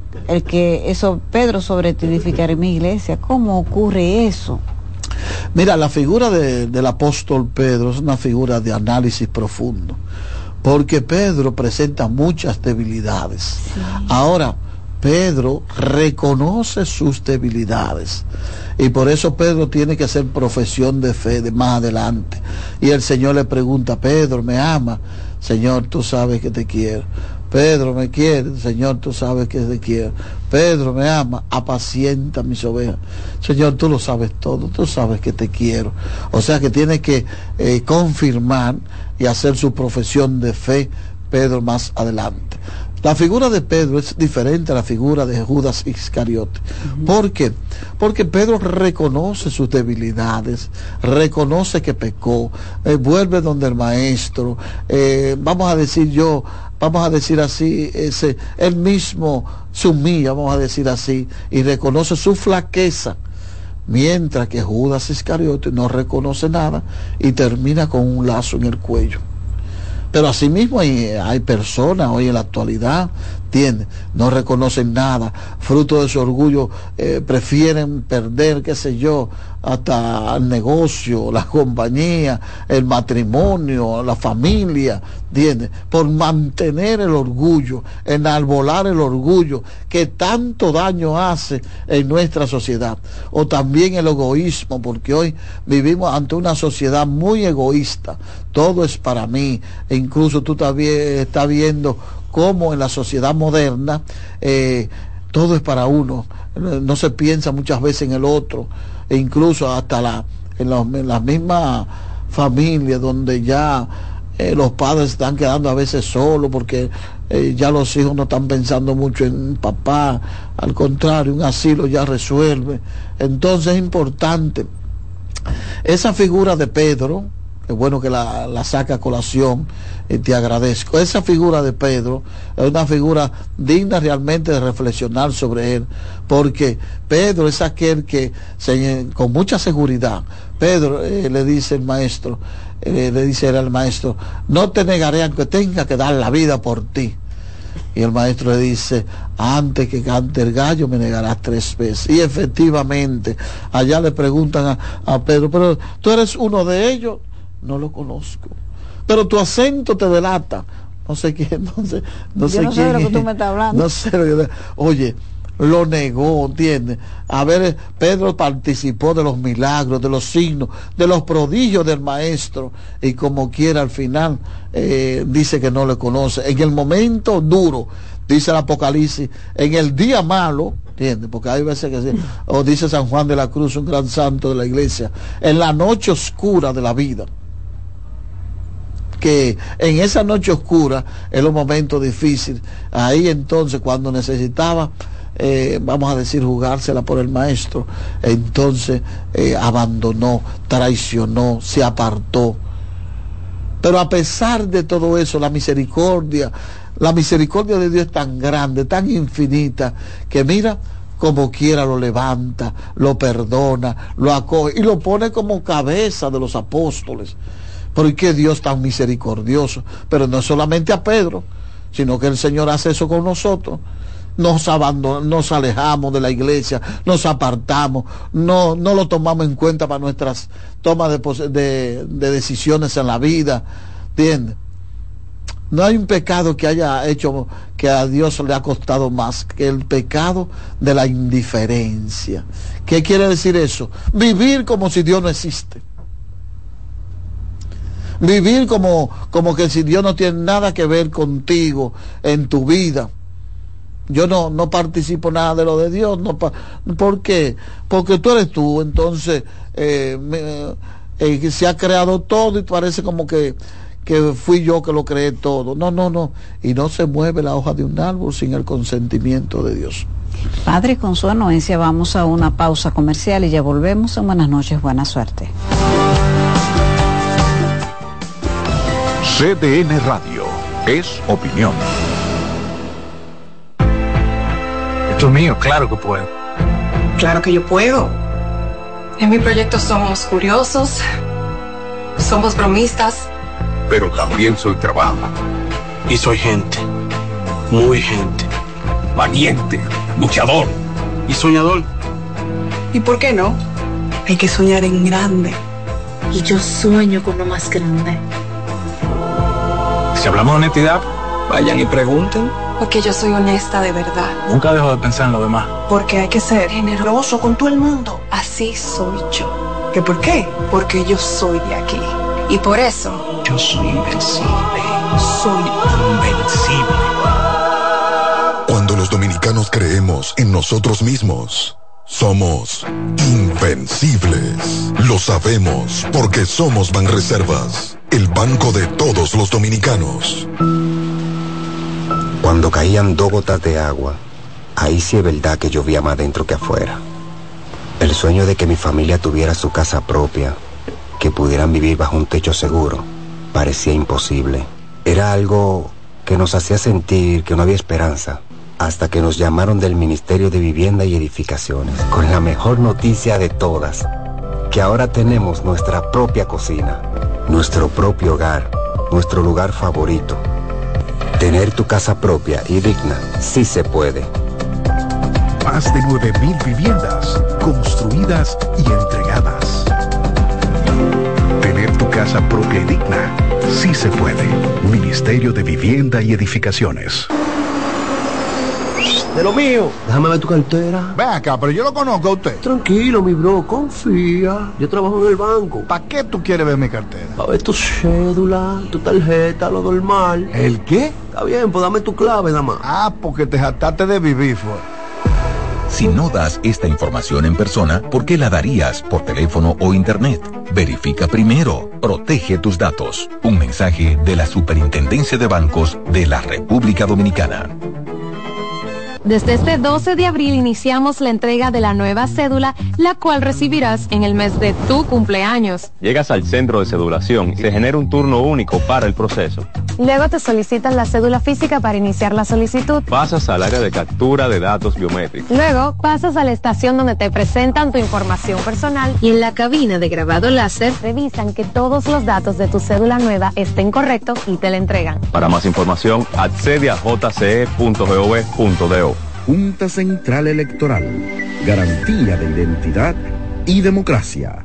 D: el que eso, Pedro, sobre ti edificaré mi iglesia. ¿Cómo ocurre eso?
O: Mira, la figura de, del apóstol Pedro es una figura de análisis profundo, porque Pedro presenta muchas debilidades. Sí. Ahora, Pedro reconoce sus debilidades y por eso Pedro tiene que hacer profesión de fe de más adelante. Y el Señor le pregunta: Pedro, ¿me ama? Señor, tú sabes que te quiero. Pedro, ¿me quiere? Señor, tú sabes que te quiero. Pedro, ¿me ama? Apacienta mis ovejas. Señor, tú lo sabes todo, tú sabes que te quiero. O sea que tiene que eh, confirmar y hacer su profesión de fe Pedro más adelante. La figura de Pedro es diferente a la figura de Judas Iscariote. Uh-huh. ¿Por qué? Porque Pedro reconoce sus debilidades, reconoce que pecó, eh, vuelve donde el maestro, eh, vamos a decir yo, vamos a decir así, ese, él mismo se humilla, vamos a decir así, y reconoce su flaqueza, mientras que Judas Iscariote no reconoce nada y termina con un lazo en el cuello. Pero asimismo hay, hay personas hoy en la actualidad, ¿entiendes? No reconocen nada, fruto de su orgullo, eh, prefieren perder, qué sé yo, hasta el negocio, la compañía, el matrimonio, la familia, ¿entiendes? Por mantener el orgullo, enarbolar el orgullo que tanto daño hace en nuestra sociedad. O también el egoísmo, porque hoy vivimos ante una sociedad muy egoísta, todo es para mí, e incluso tú también estás viendo cómo en la sociedad moderna eh, todo es para uno, no se piensa muchas veces en el otro, e incluso hasta la, en, los, en las mismas familias donde ya eh, los padres están quedando a veces solos porque eh, ya los hijos no están pensando mucho en papá, al contrario, un asilo ya resuelve. Entonces es importante esa figura de Pedro. Es bueno que la, la saca a colación, y te agradezco. Esa figura de Pedro es una figura digna realmente de reflexionar sobre él, porque Pedro es aquel que se, con mucha seguridad, Pedro eh, le dice el maestro, eh, le dice él al maestro: no te negaré aunque tenga que dar la vida por ti. Y el maestro le dice: antes que cante el gallo me negarás tres veces. Y efectivamente, allá le preguntan a, a Pedro: pero tú eres uno de ellos. No lo conozco, pero tu acento te delata. No sé quién, no sé, no
D: Yo
O: sé
D: no
O: quién.
D: sé de lo que tú me estás hablando.
O: No sé. Oye, lo negó, ¿entiendes? A ver, Pedro participó de los milagros, de los signos, de los prodigios del maestro, y como quiera al final eh, dice que no le conoce. En el momento duro, dice el Apocalipsis, en el día malo, ¿entiendes? Porque hay veces que sí, o dice San Juan de la Cruz, un gran santo de la iglesia, en la noche oscura de la vida, que en esa noche oscura es un momento difícil. Ahí entonces, cuando necesitaba eh, vamos a decir jugársela por el maestro, entonces eh, abandonó, traicionó, se apartó. Pero a pesar de todo eso, la misericordia la misericordia de Dios es tan grande, tan infinita, que mira, como quiera lo levanta, lo perdona, lo acoge y lo pone como cabeza de los apóstoles. ¿Por qué Dios tan misericordioso? Pero no solamente a Pedro, sino que el Señor hace eso con nosotros. Nos abandonamos, nos alejamos de la iglesia, nos apartamos, no, no lo tomamos en cuenta para nuestras tomas de, de, de decisiones en la vida, ¿entiendes? No hay un pecado que haya hecho que a Dios le ha costado más que el pecado de la indiferencia. ¿Qué quiere decir eso? Vivir como si Dios no existe. Vivir como, como que si Dios no tiene nada que ver contigo en tu vida. Yo no, no participo nada de lo de Dios. No, ¿por qué? Porque tú eres tú, entonces eh, me, eh, se ha creado todo y parece como que que fui yo que lo creé todo. No, no, no. Y no se mueve la hoja de un árbol sin el consentimiento de Dios.
D: Padre, con su anuencia vamos a una pausa comercial y ya volvemos en Buenas noches, buena suerte.
B: C D N Radio es opinión.
P: Esto es mío, claro que puedo.
Q: Claro que yo puedo. En mi proyecto somos curiosos, somos bromistas,
P: pero también soy trabajo. Y soy gente, muy gente, valiente, luchador
L: y soñador.
Q: ¿Y por qué no? Hay que soñar en grande.
R: Y yo sueño con lo más grande.
P: Si hablamos de honestidad, vayan y pregunten.
Q: Porque yo soy honesta de verdad.
P: Nunca dejo de pensar en lo demás.
Q: Porque hay que ser generoso con todo el mundo. Así soy yo. ¿Qué por qué? Porque yo soy de aquí. Y por eso...
P: yo soy invencible. Soy invencible.
S: Cuando los dominicanos creemos en nosotros mismos, somos invencibles. Lo sabemos porque somos Banreservas, el banco de todos los dominicanos.
T: Cuando caían dos gotas de agua, ahí sí es verdad que llovía más dentro que afuera. El sueño de que mi familia tuviera su casa propia, que pudieran vivir bajo un techo seguro, parecía imposible. Era algo que nos hacía sentir que no había esperanza, hasta que nos llamaron del Ministerio de Vivienda y Edificaciones, con la mejor noticia de todas, que ahora tenemos nuestra propia cocina, nuestro propio hogar, nuestro lugar favorito. Tener tu casa propia y digna sí se puede.
G: Más de nueve mil viviendas construidas y entregadas. Tener tu casa propia y digna sí se puede. Ministerio de Vivienda y Edificaciones.
L: De lo mío, déjame ver tu cartera.
M: Ven acá, pero yo lo conozco a usted.
L: Tranquilo, mi bro, confía. Yo trabajo en el banco.
M: ¿Para qué tú quieres ver mi cartera?
L: Para ver tu cédula, tu tarjeta, lo normal.
M: ¿El qué?
L: Está bien, pues dame tu clave nada más.
M: Ah, porque te jactaste de vivir, fue.
C: Si no das esta información en persona, ¿por qué la darías por teléfono o internet? Verifica primero. Protege tus datos. Un mensaje de la Superintendencia de Bancos de la República Dominicana.
H: Desde este doce de abril iniciamos la entrega de la nueva cédula, la cual recibirás en el mes de tu cumpleaños.
I: Llegas al centro de cedulación y se genera un turno único para el proceso.
H: Luego te solicitan la cédula física para iniciar la solicitud.
I: Pasas al área de captura de datos biométricos.
H: Luego pasas a la estación donde te presentan tu información personal y en la cabina de grabado láser revisan que todos los datos de tu cédula nueva estén correctos y te la entregan.
I: Para más información, accede a j c e punto gov punto do.
J: Junta Central Electoral, garantía de identidad y democracia.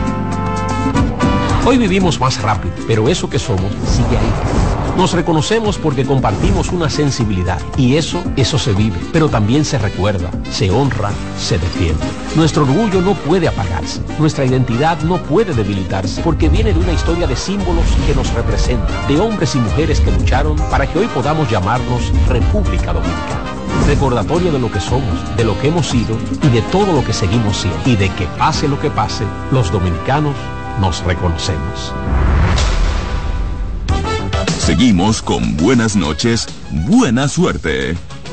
K: Hoy vivimos más rápido, pero eso que somos sigue ahí. Nos reconocemos porque compartimos una sensibilidad y eso, eso se vive, pero también se recuerda, se honra, se defiende. Nuestro orgullo no puede apagarse, nuestra identidad no puede debilitarse porque viene de una historia de símbolos que nos representan, de hombres y mujeres que lucharon para que hoy podamos llamarnos República Dominicana. Recordatorio de lo que somos, de lo que hemos sido y de todo lo que seguimos siendo. Y de que pase lo que pase, los dominicanos nos reconocemos.
C: Seguimos con Buenas noches, buena suerte.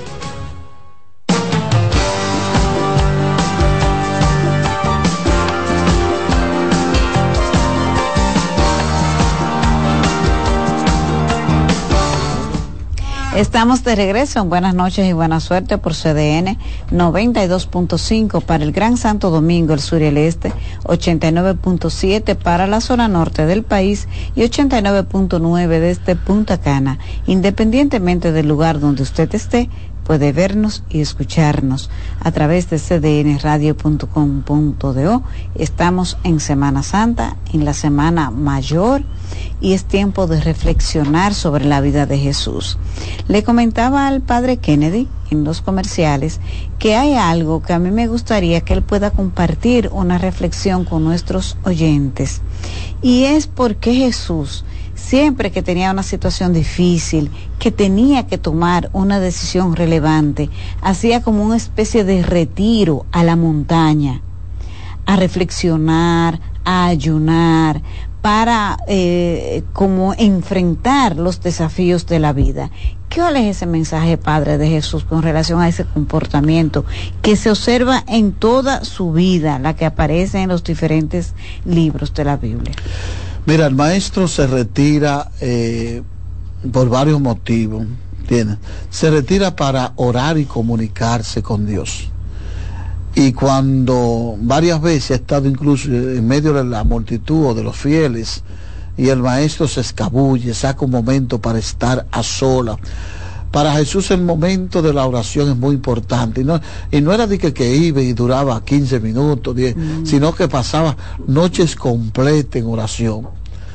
D: Estamos de regreso en Buenas noches y buena suerte por C D N noventa y dos punto cinco para el Gran Santo Domingo, el sur y el este, ochenta y nueve punto siete para la zona norte del país y ochenta y nueve punto nueve desde Punta Cana. Independientemente del lugar donde usted esté, puede vernos y escucharnos a través de c d n radio punto com punto do. Estamos en Semana Santa, en la Semana Mayor, y es tiempo de reflexionar sobre la vida de Jesús. Le comentaba al padre Kennedy en los comerciales que hay algo que a mí me gustaría que él pueda compartir una reflexión con nuestros oyentes, y es por qué Jesús, siempre que tenía una situación difícil, que tenía que tomar una decisión relevante, hacía como una especie de retiro a la montaña, a reflexionar, a ayunar, para eh, como enfrentar los desafíos de la vida. ¿Cuál es ese mensaje, Padre, de Jesús con relación a ese comportamiento que se observa en toda su vida, la que aparece en los diferentes libros de la Biblia?
O: Mira, el maestro se retira eh, por varios motivos, ¿entiendes? Se retira para orar y comunicarse con Dios. Y cuando varias veces ha estado incluso en medio de la multitud o de los fieles, y el maestro se escabulle, saca un momento para estar a sola, Para Jesús el momento de la oración es muy importante, y no, y no era de que, que iba y duraba quince minutos, diez, mm. sino que pasaba noches completas en oración.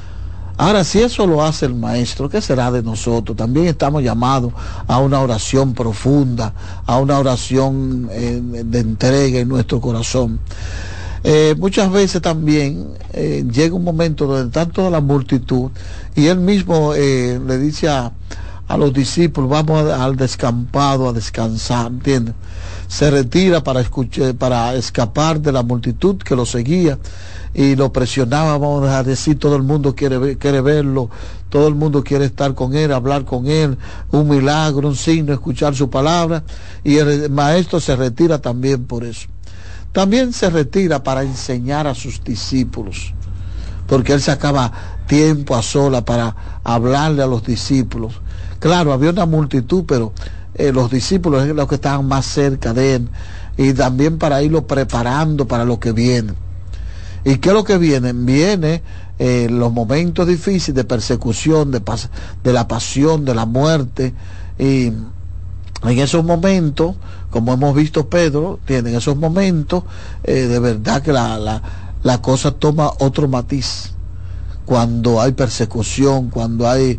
O: Ahora, si eso lo hace el maestro, ¿qué será de nosotros? También estamos llamados a una oración profunda, a una oración eh, de entrega en nuestro corazón. Eh, muchas veces también eh, llega un momento donde está toda la multitud y él mismo eh, le dice a, a los discípulos, vamos a, al descampado a descansar, ¿entiendes? Se retira para escuchar, para escapar de la multitud que lo seguía y lo presionaba, vamos a decir, todo el mundo quiere ver, quiere verlo, todo el mundo quiere estar con él, hablar con él, un milagro, un signo, escuchar su palabra, y el maestro se retira también por eso. También se retira para enseñar a sus discípulos, porque él sacaba tiempo a sola para hablarle a los discípulos. Claro, había una multitud, pero eh, los discípulos eran los que estaban más cerca de él, y también para irlo preparando para lo que viene. ¿Y qué es lo que viene? Viene eh, los momentos difíciles de persecución, de, pas de la pasión, de la muerte, y en esos momentos, como hemos visto Pedro, tiene esos momentos, eh, de verdad que la, la, la cosa toma otro matiz. Cuando hay persecución, cuando hay,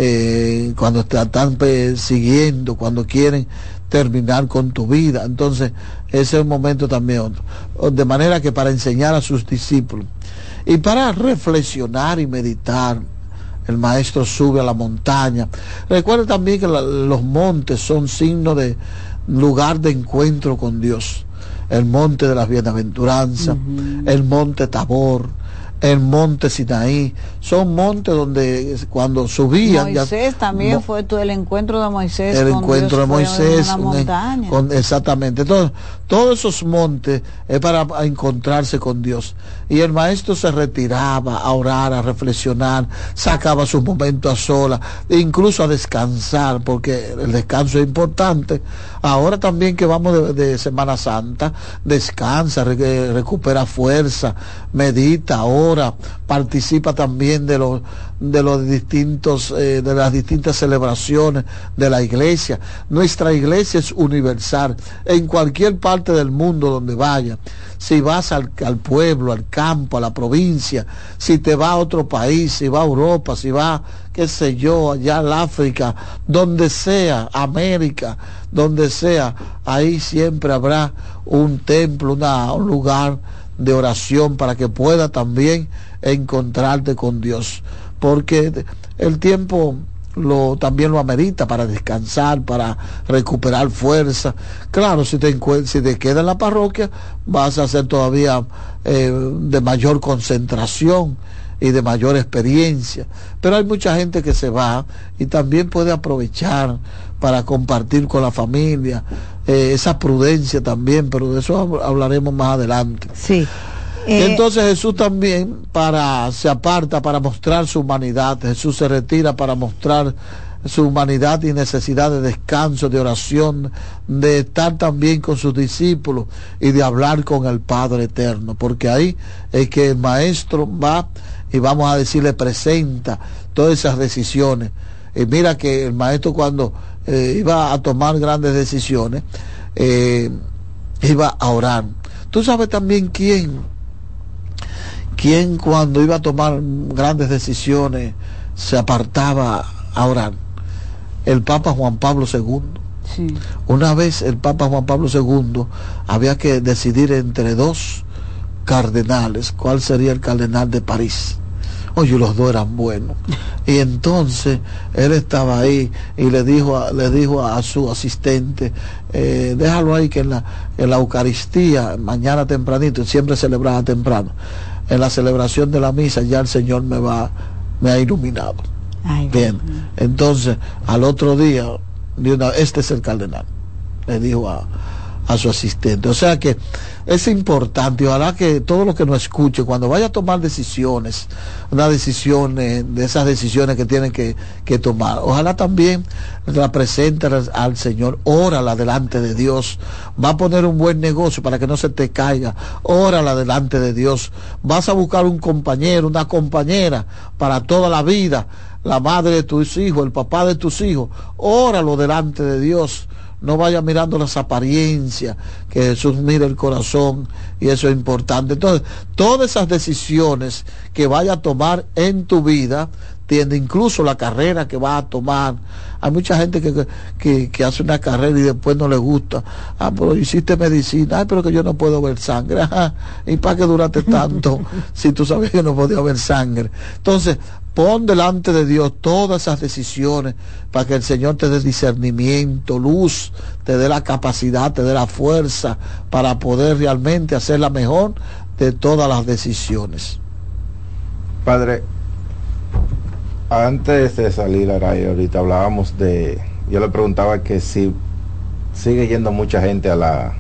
O: eh, cuando te están persiguiendo, cuando quieren terminar con tu vida. Entonces, ese es un momento también. De manera que para enseñar a sus discípulos y para reflexionar y meditar, el maestro sube a la montaña. Recuerda también que la, los montes son signo de lugar de encuentro con Dios. El monte de las bienaventuranzas, uh-huh. el monte Tabor, el monte Sinaí, son montes donde cuando subían
D: Moisés
O: ya,
D: también
O: no,
D: fue tu, el encuentro de Moisés
O: el
D: con
O: encuentro
D: Dios
O: de Moisés
D: en una montaña.
O: Con, exactamente, entonces todos esos montes es para encontrarse con Dios, y el maestro se retiraba a orar, a reflexionar, sacaba sus momentos a solas, incluso a descansar, porque el descanso es importante. Ahora también que vamos de, de Semana Santa, descansa, re, recupera fuerza, medita, ora, participa también de los de los distintos eh, de las distintas celebraciones de la iglesia. Nuestra iglesia es universal en cualquier parte del mundo donde vaya. Si vas al, al pueblo, al campo, a la provincia, si te vas a otro país, si vas a Europa, si vas, qué sé yo, allá al África, donde sea, América, donde sea, ahí siempre habrá un templo, una, un lugar de oración para que pueda también encontrarte con Dios, porque el tiempo lo también lo amerita para descansar, para recuperar fuerza. Claro, si te si te quedas en la parroquia vas a hacer todavía eh, de mayor concentración y de mayor experiencia, pero hay mucha gente que se va y también puede aprovechar para compartir con la familia, eh, esa prudencia también, pero de eso hablaremos más adelante.
D: Sí. Eh,
O: Entonces Jesús también para se aparta para mostrar su humanidad. Jesús se retira para mostrar su humanidad y necesidad de descanso, de oración, de estar también con sus discípulos y de hablar con el Padre Eterno, porque ahí es que el maestro va y vamos a decirle presenta todas esas decisiones. Y mira que el maestro cuando eh, iba a tomar grandes decisiones eh, iba a orar. Tú sabes también quién quién cuando iba a tomar grandes decisiones se apartaba a orar. El Papa Juan Pablo segundo.
D: Sí.
O: Una vez el Papa Juan Pablo segundo había que decidir entre dos cardenales, cuál sería el cardenal de París. Oye, los dos eran buenos. Y entonces él estaba ahí y le dijo a, le dijo a, a su asistente, eh, déjalo ahí que en la, en la Eucaristía, mañana tempranito, siempre celebraba temprano, en la celebración de la misa ya el Señor me va, me ha iluminado.
D: Ay,
O: bien, bien, entonces al otro día, este es el cardenal, le dijo a, a su asistente. O sea que es importante, ojalá que todos los que nos escuchen, cuando vaya a tomar decisiones, una decisión, eh, de esas decisiones que tienen que, que tomar, ojalá también la presenten al, al Señor, órala delante de Dios. Va a poner un buen negocio para que no se te caiga, órala delante de Dios. Vas a buscar un compañero, una compañera para toda la vida, la madre de tus hijos, el papá de tus hijos, óralo delante de Dios. No vaya mirando las apariencias, que Jesús mira el corazón, y eso es importante. Entonces, todas esas decisiones que vaya a tomar en tu vida, tiene incluso la carrera que va a tomar. Hay mucha gente que, que, que hace una carrera y después no le gusta. Ah, pero hiciste medicina. Ay, pero que yo no puedo ver sangre. Ajá. ¿Y para qué duraste tanto si tú sabías que no podía ver sangre? Entonces, pon delante de Dios todas esas decisiones para que el Señor te dé discernimiento, luz, te dé la capacidad, te dé la fuerza para poder realmente hacer la mejor de todas las decisiones.
E: Padre, antes de salir al aire, ahorita hablábamos de, yo le preguntaba que si sigue yendo mucha gente a la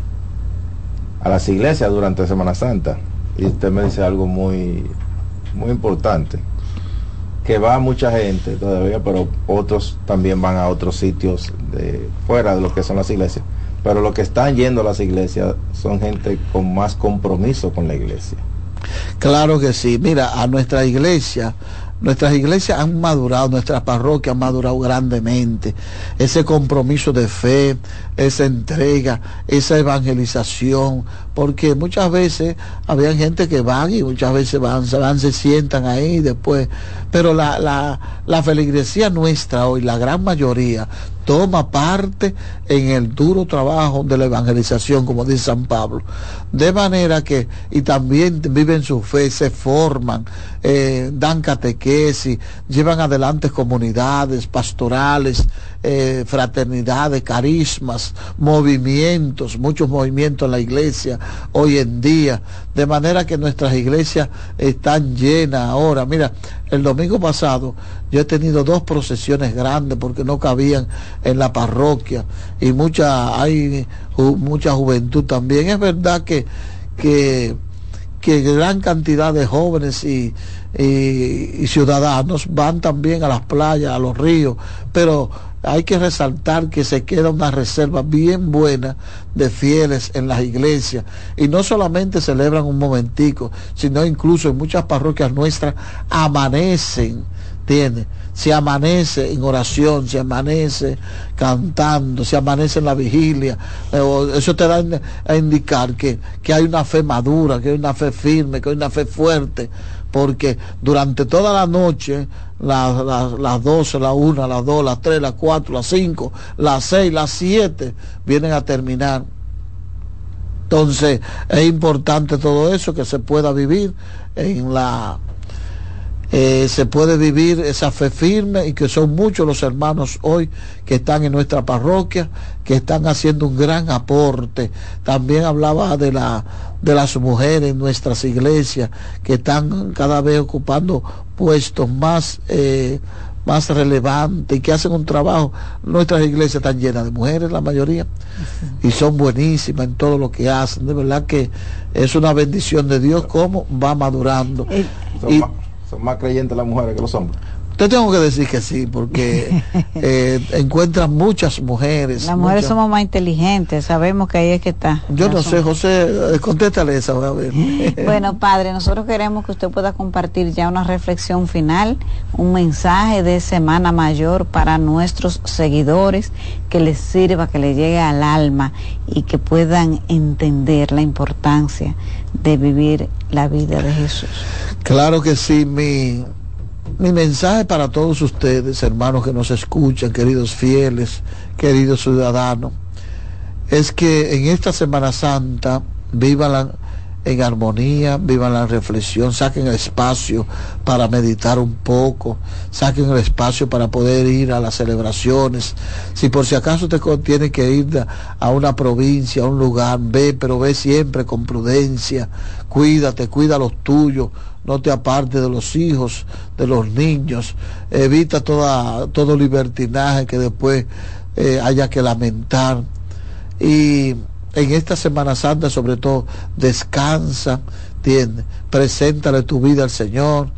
E: a las iglesias durante Semana Santa, y usted me dice algo muy muy importante, que va mucha gente todavía, pero otros también van a otros sitios de fuera de lo que son las iglesias, pero los que están yendo a las iglesias son gente con más compromiso con la iglesia.
O: Claro que sí. Mira, a nuestra iglesia, nuestras iglesias han madurado, nuestras parroquias han madurado grandemente. Ese compromiso de fe, esa entrega, esa evangelización, porque muchas veces había gente que van y muchas veces van, se van, se sientan ahí y después, pero la, la, la feligresía nuestra hoy, la gran mayoría, toma parte en el duro trabajo de la evangelización, como dice San Pablo, de manera que, y también viven su fe, se forman, eh, dan catequesis, llevan adelante comunidades pastorales, eh, fraternidades, carismas, movimientos, muchos movimientos en la iglesia hoy en día, de manera que nuestras iglesias están llenas ahora. Mira, el domingo pasado yo he tenido dos procesiones grandes porque no cabían en la parroquia, y mucha hay ju, mucha juventud también. Es verdad que que que gran cantidad de jóvenes y, y, y ciudadanos van también a las playas, a los ríos, pero hay que resaltar que se queda una reserva bien buena de fieles en las iglesias, y no solamente celebran un momentico, sino incluso en muchas parroquias nuestras amanecen, ¿entiendes? Se amanece en oración, se amanece cantando, se amanece en la vigilia. Eso te da a indicar que, que hay una fe madura, que hay una fe firme, que hay una fe fuerte, porque durante toda la noche, las la, la doce, la una, las dos, las tres, las cuatro, las cinco, las seis, las siete, vienen a terminar. Entonces es importante todo eso, que se pueda vivir en la Eh, se puede vivir esa fe firme, y que son muchos los hermanos hoy que están en nuestra parroquia, que están haciendo un gran aporte. También hablaba de la de las mujeres en nuestras iglesias, que están cada vez ocupando puestos más eh, más relevantes y que hacen un trabajo. Nuestras iglesias están llenas de mujeres, la mayoría, y son buenísimas en todo lo que hacen. De verdad que es una bendición de Dios cómo va madurando.
E: Eh, y, ¿Son más creyentes las mujeres que los hombres?
O: Te tengo que decir que sí, porque eh, encuentran muchas mujeres.
D: Las mujeres
O: muchas...
D: somos más inteligentes, sabemos que ahí es que está.
O: Yo no sé, José, contéstale esa, a ver.
D: Bueno, padre, nosotros queremos que usted pueda compartir ya una reflexión final, un mensaje de Semana Mayor para nuestros seguidores, que les sirva, que les llegue al alma y que puedan entender la importancia de vivir la vida de Jesús.
O: Claro que sí. Mi, mi mensaje para todos ustedes, hermanos que nos escuchan, queridos fieles, queridos ciudadanos, es que en esta Semana Santa vivan en armonía, vivan la reflexión, saquen el espacio para meditar un poco, saquen el espacio para poder ir a las celebraciones. Si por si acaso te tiene que ir a una provincia, a un lugar, ve, pero ve siempre con prudencia, cuídate, cuida a los tuyos, no te apartes de los hijos, de los niños, evita toda, todo libertinaje que después eh, haya que lamentar. Y en esta Semana Santa, sobre todo, descansa, ¿entiendes? Preséntale tu vida al Señor,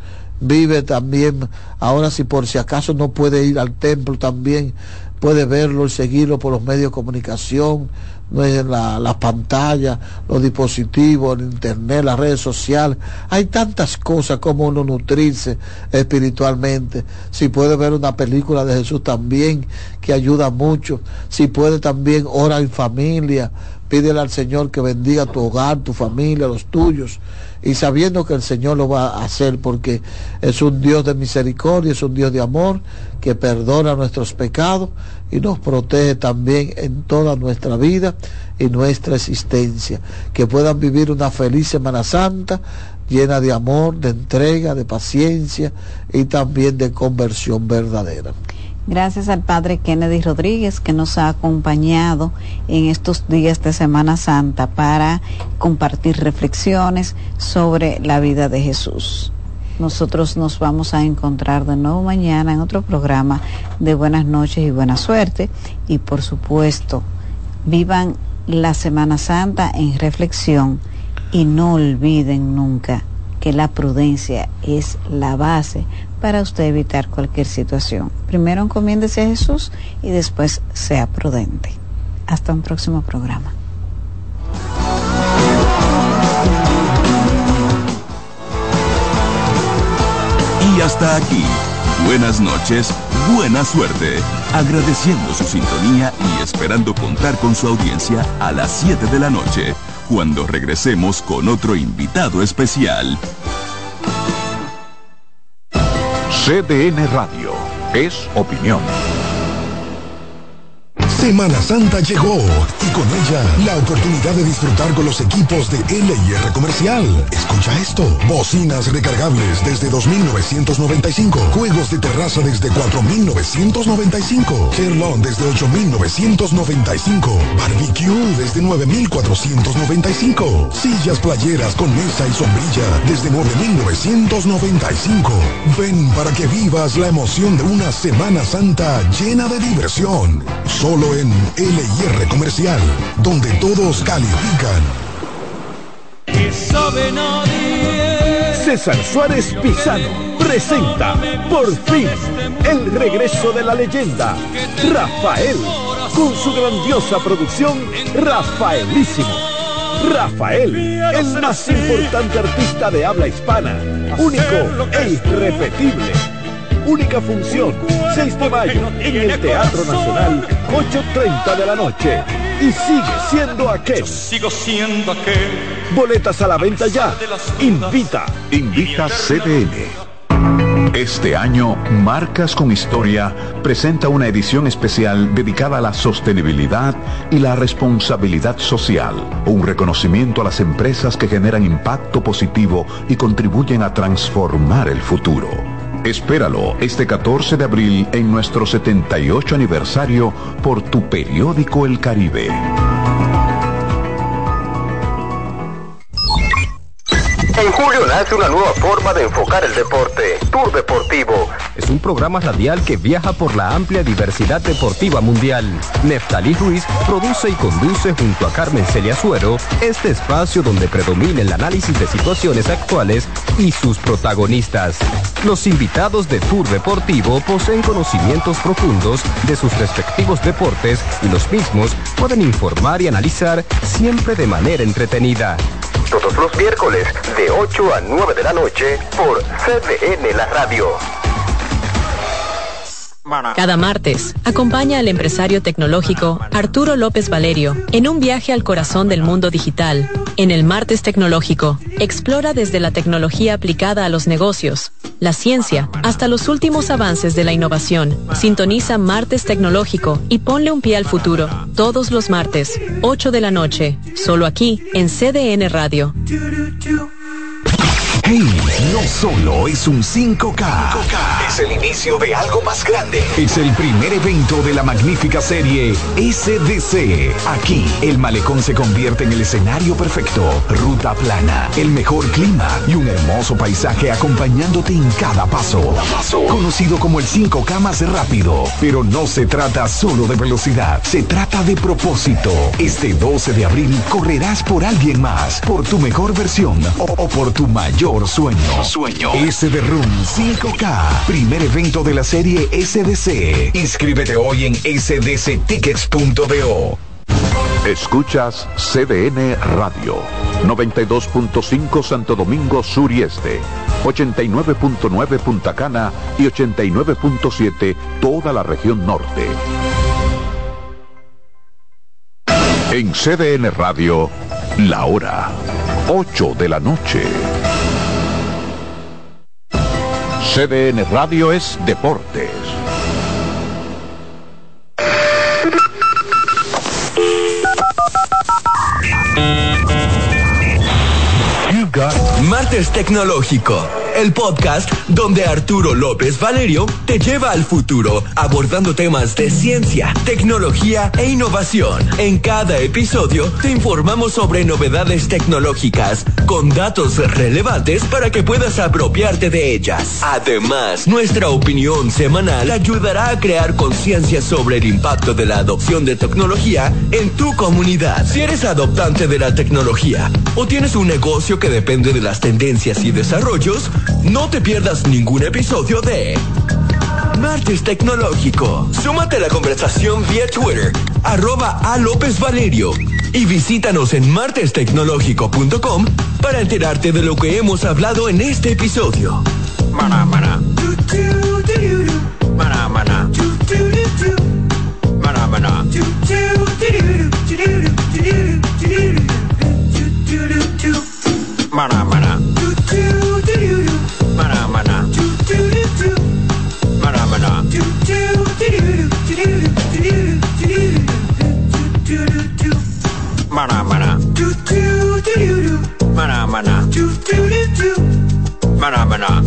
O: vive también, ahora si por si acaso no puede ir al templo, también puede verlo y seguirlo por los medios de comunicación, la, la pantalla, los dispositivos, el internet, las redes sociales. Hay tantas cosas como uno nutrirse espiritualmente. Si puede ver una película de Jesús también, que ayuda mucho. Si puede también orar en familia, pídele al Señor que bendiga tu hogar, tu familia, los tuyos, y sabiendo que el Señor lo va a hacer, porque es un Dios de misericordia, es un Dios de amor, que perdona nuestros pecados y nos protege también en toda nuestra vida y nuestra existencia. Que puedan vivir una feliz Semana Santa, llena de amor, de entrega, de paciencia y también de conversión verdadera.
D: Gracias al Padre Kennedy Rodríguez, que nos ha acompañado en estos días de Semana Santa para compartir reflexiones sobre la vida de Jesús. Nosotros nos vamos a encontrar de nuevo mañana en otro programa de Buenas Noches y Buena Suerte. Y por supuesto, vivan la Semana Santa en reflexión y no olviden nunca que la prudencia es la base para usted evitar cualquier situación. Primero encomiéndese a Jesús y después sea prudente. Hasta un próximo programa.
C: Y hasta aquí, buenas noches, buena suerte, agradeciendo su sintonía y esperando contar con su audiencia a las siete de la noche, cuando regresemos con otro invitado especial.
B: C D N Radio es opinión.
S: Semana Santa llegó y con ella la oportunidad de disfrutar con los equipos de L y R Comercial. Escucha esto: bocinas recargables desde dos mil novecientos noventa y cinco, juegos de terraza desde cuatro mil novecientos noventa y cinco, Cherlon desde ocho mil novecientos noventa y cinco, barbecue desde nueve mil cuatrocientos noventa y cinco, sillas playeras con mesa y sombrilla desde nueve mil novecientos noventa y cinco. Ven para que vivas la emoción de una Semana Santa llena de diversión. Solo en L y R Comercial, donde todos califican.
U: César Suárez Pisano presenta por fin el regreso de la leyenda Rafael, con su grandiosa producción Rafaelísimo. Rafael, el más importante artista de habla hispana, único e irrepetible. Única función, seis de mayo, en el Teatro Nacional, ocho treinta de la noche. Y sigue siendo aquel. Yo sigo siendo aquel. Boletas a la venta ya. Invita.
B: Invita C D N. Este año, Marcas con Historia presenta una edición especial dedicada a la sostenibilidad y la responsabilidad social, un reconocimiento a las empresas que generan impacto positivo y contribuyen a transformar el futuro. Espéralo este catorce de abril en nuestro setenta y ocho aniversario por tu periódico El Caribe.
V: En julio nace una nueva forma de enfocar el deporte. Tour Deportivo.
W: Es un programa radial que viaja por la amplia diversidad deportiva mundial. Neftalí Ruiz produce y conduce junto a Carmen Celia Suero este espacio donde predomina el análisis de situaciones actuales y sus protagonistas. Los invitados de Tour Deportivo poseen conocimientos profundos de sus respectivos deportes y los mismos pueden informar y analizar siempre de manera entretenida.
V: Todos los miércoles de ocho a nueve de la noche por C D N La Radio.
A: Cada martes, acompaña al empresario tecnológico Arturo López Valerio en un viaje al corazón del mundo digital. En el Martes Tecnológico, explora desde la tecnología aplicada a los negocios, la ciencia, hasta los últimos avances de la innovación. Sintoniza Martes Tecnológico y ponle un pie al futuro. Todos los martes, ocho de la noche, solo aquí en C D N Radio.
X: Hey, no solo es un cinco K, cinco K, es el inicio de algo más grande. Es el primer evento de la magnífica serie S D C. Aquí, el malecón se convierte en el escenario perfecto. Ruta plana, el mejor clima y un hermoso paisaje acompañándote en cada paso. paso. Conocido como el cinco K más rápido. Pero no se trata solo de velocidad, se trata de propósito. Este doce de abril correrás por alguien más, por tu mejor versión o, o por tu mayor sueño. Sueño. S D Room cinco K. Primer evento de la serie S D C. Inscríbete hoy en s d c tickets punto do.
B: Escuchas C D N Radio. noventa y dos punto cinco Santo Domingo Sur y Este. ochenta y nueve punto nueve Punta Cana y ochenta y nueve punto siete toda la región norte. En C D N Radio, la hora ocho de la noche. C D N Radio es Deportes.
F: Martes Tecnológico, el podcast donde Arturo López Valerio te lleva al futuro abordando temas de ciencia, tecnología e innovación. En cada episodio te informamos sobre novedades tecnológicas con datos relevantes para que puedas apropiarte de ellas. Además, nuestra opinión semanal te ayudará a crear conciencia sobre el impacto de la adopción de tecnología en tu comunidad. Si eres adoptante de la tecnología o tienes un negocio que depende de las tendencias y desarrollos, no te pierdas ningún episodio de Martes Tecnológico. Súmate a la conversación vía Twitter, arroba a López Valerio, y visítanos en martes tecnológico punto com para enterarte de lo que hemos hablado en este episodio. Maná, maná. Maná, maná. Maná, maná. Maná, maná. Maná, maná. Maná, maná. Maná, maná. Maná, maná. Maná, maná.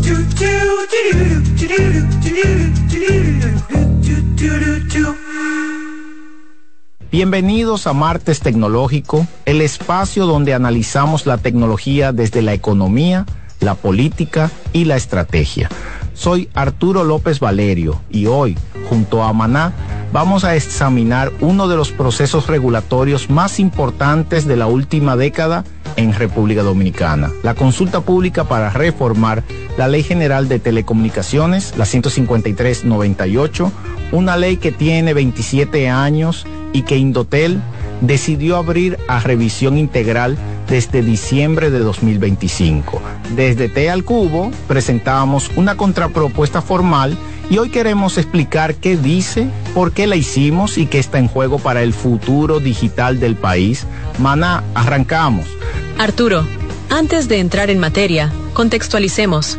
N: Bienvenidos a Martes Tecnológico, el espacio donde analizamos la tecnología desde la economía, la política y la estrategia. Soy Arturo López Valerio y hoy, junto a Maná, vamos a examinar uno de los procesos regulatorios más importantes de la última década en República Dominicana, la consulta pública para reformar la Ley General de Telecomunicaciones, la ciento cincuenta y tres noventa y ocho, una ley que tiene veintisiete años y que Indotel decidió abrir a revisión integral desde diciembre de dos mil veinticinco. Desde T al Cubo presentamos una contrapropuesta formal y hoy queremos explicar qué dice, por qué la hicimos y qué está en juego para el futuro digital del país. Maná, arrancamos.
A: Arturo, antes de entrar en materia, contextualicemos.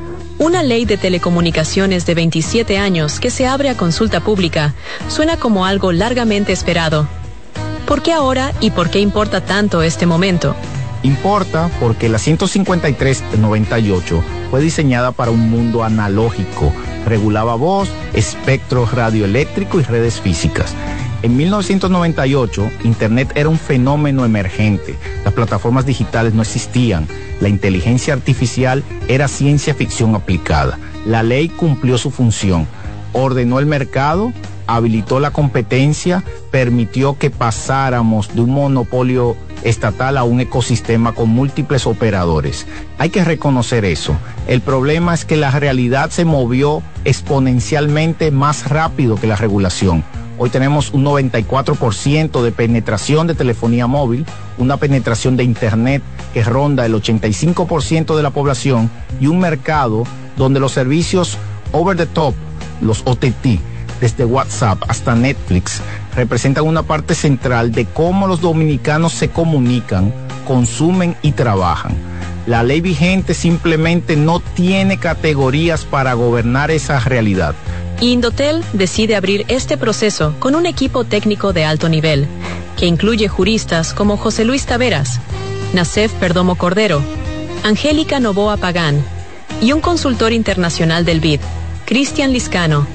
A: Una ley de telecomunicaciones de veintisiete años que se abre a consulta pública suena como algo largamente esperado. ¿Por qué ahora y por qué importa tanto este momento?
N: Importa porque la ciento cincuenta y tres noventa y ocho fue diseñada para un mundo analógico, regulaba voz, espectro radioeléctrico y redes físicas. En mil novecientos noventa y ocho, Internet era un fenómeno emergente, las plataformas digitales no existían, la inteligencia artificial era ciencia ficción aplicada. La ley cumplió su función, ordenó el mercado, habilitó la competencia, permitió que pasáramos de un monopolio estatal a un ecosistema con múltiples operadores. Hay que reconocer eso. El problema es que la realidad se movió exponencialmente más rápido que la regulación. Hoy tenemos un noventa y cuatro por ciento de penetración de telefonía móvil, una penetración de Internet que ronda el ochenta y cinco por ciento de la población y un mercado donde los servicios over the top, los O T T, desde WhatsApp hasta Netflix, representan una parte central de cómo los dominicanos se comunican, consumen y trabajan. La ley vigente simplemente no tiene categorías para gobernar esa realidad.
A: Indotel decide abrir este proceso con un equipo técnico de alto nivel, que incluye juristas como José Luis Taveras, Nacef Perdomo Cordero, Angélica Novoa Pagán y un consultor internacional del B I D, Cristian Liscano.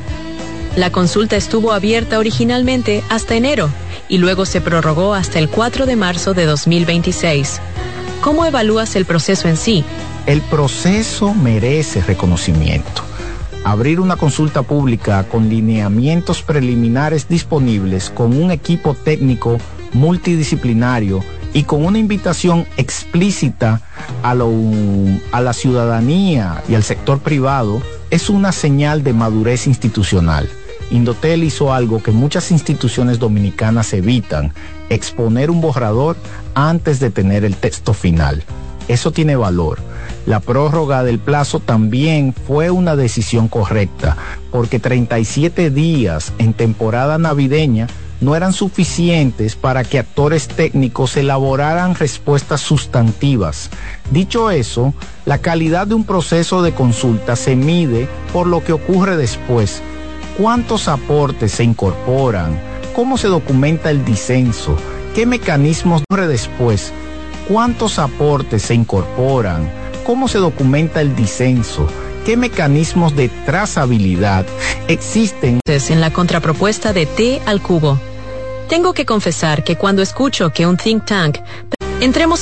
A: La consulta estuvo abierta originalmente hasta enero y luego se prorrogó hasta el cuatro de marzo de dos mil veintiséis. ¿Cómo evalúas el proceso en sí?
N: El proceso merece reconocimiento. Abrir una consulta pública con lineamientos preliminares disponibles con un equipo técnico multidisciplinario y con una invitación explícita a, lo, a la ciudadanía y al sector privado, es una señal de madurez institucional. Indotel hizo algo que muchas instituciones dominicanas evitan: exponer un borrador antes de tener el texto final. Eso tiene valor. La prórroga del plazo también fue una decisión correcta, porque treinta y siete días en temporada navideña no eran suficientes para que actores técnicos elaboraran respuestas sustantivas. Dicho eso, la calidad de un proceso de consulta se mide por lo que ocurre después. ¿Cuántos aportes se incorporan? ¿Cómo se documenta el disenso? ¿Qué mecanismos ocurre después? ¿Cuántos aportes se incorporan? ¿Cómo se documenta el disenso? ¿Qué mecanismos de trazabilidad existen
A: en la contrapropuesta de T al cubo? Tengo que confesar que cuando escucho que un think tank, entremos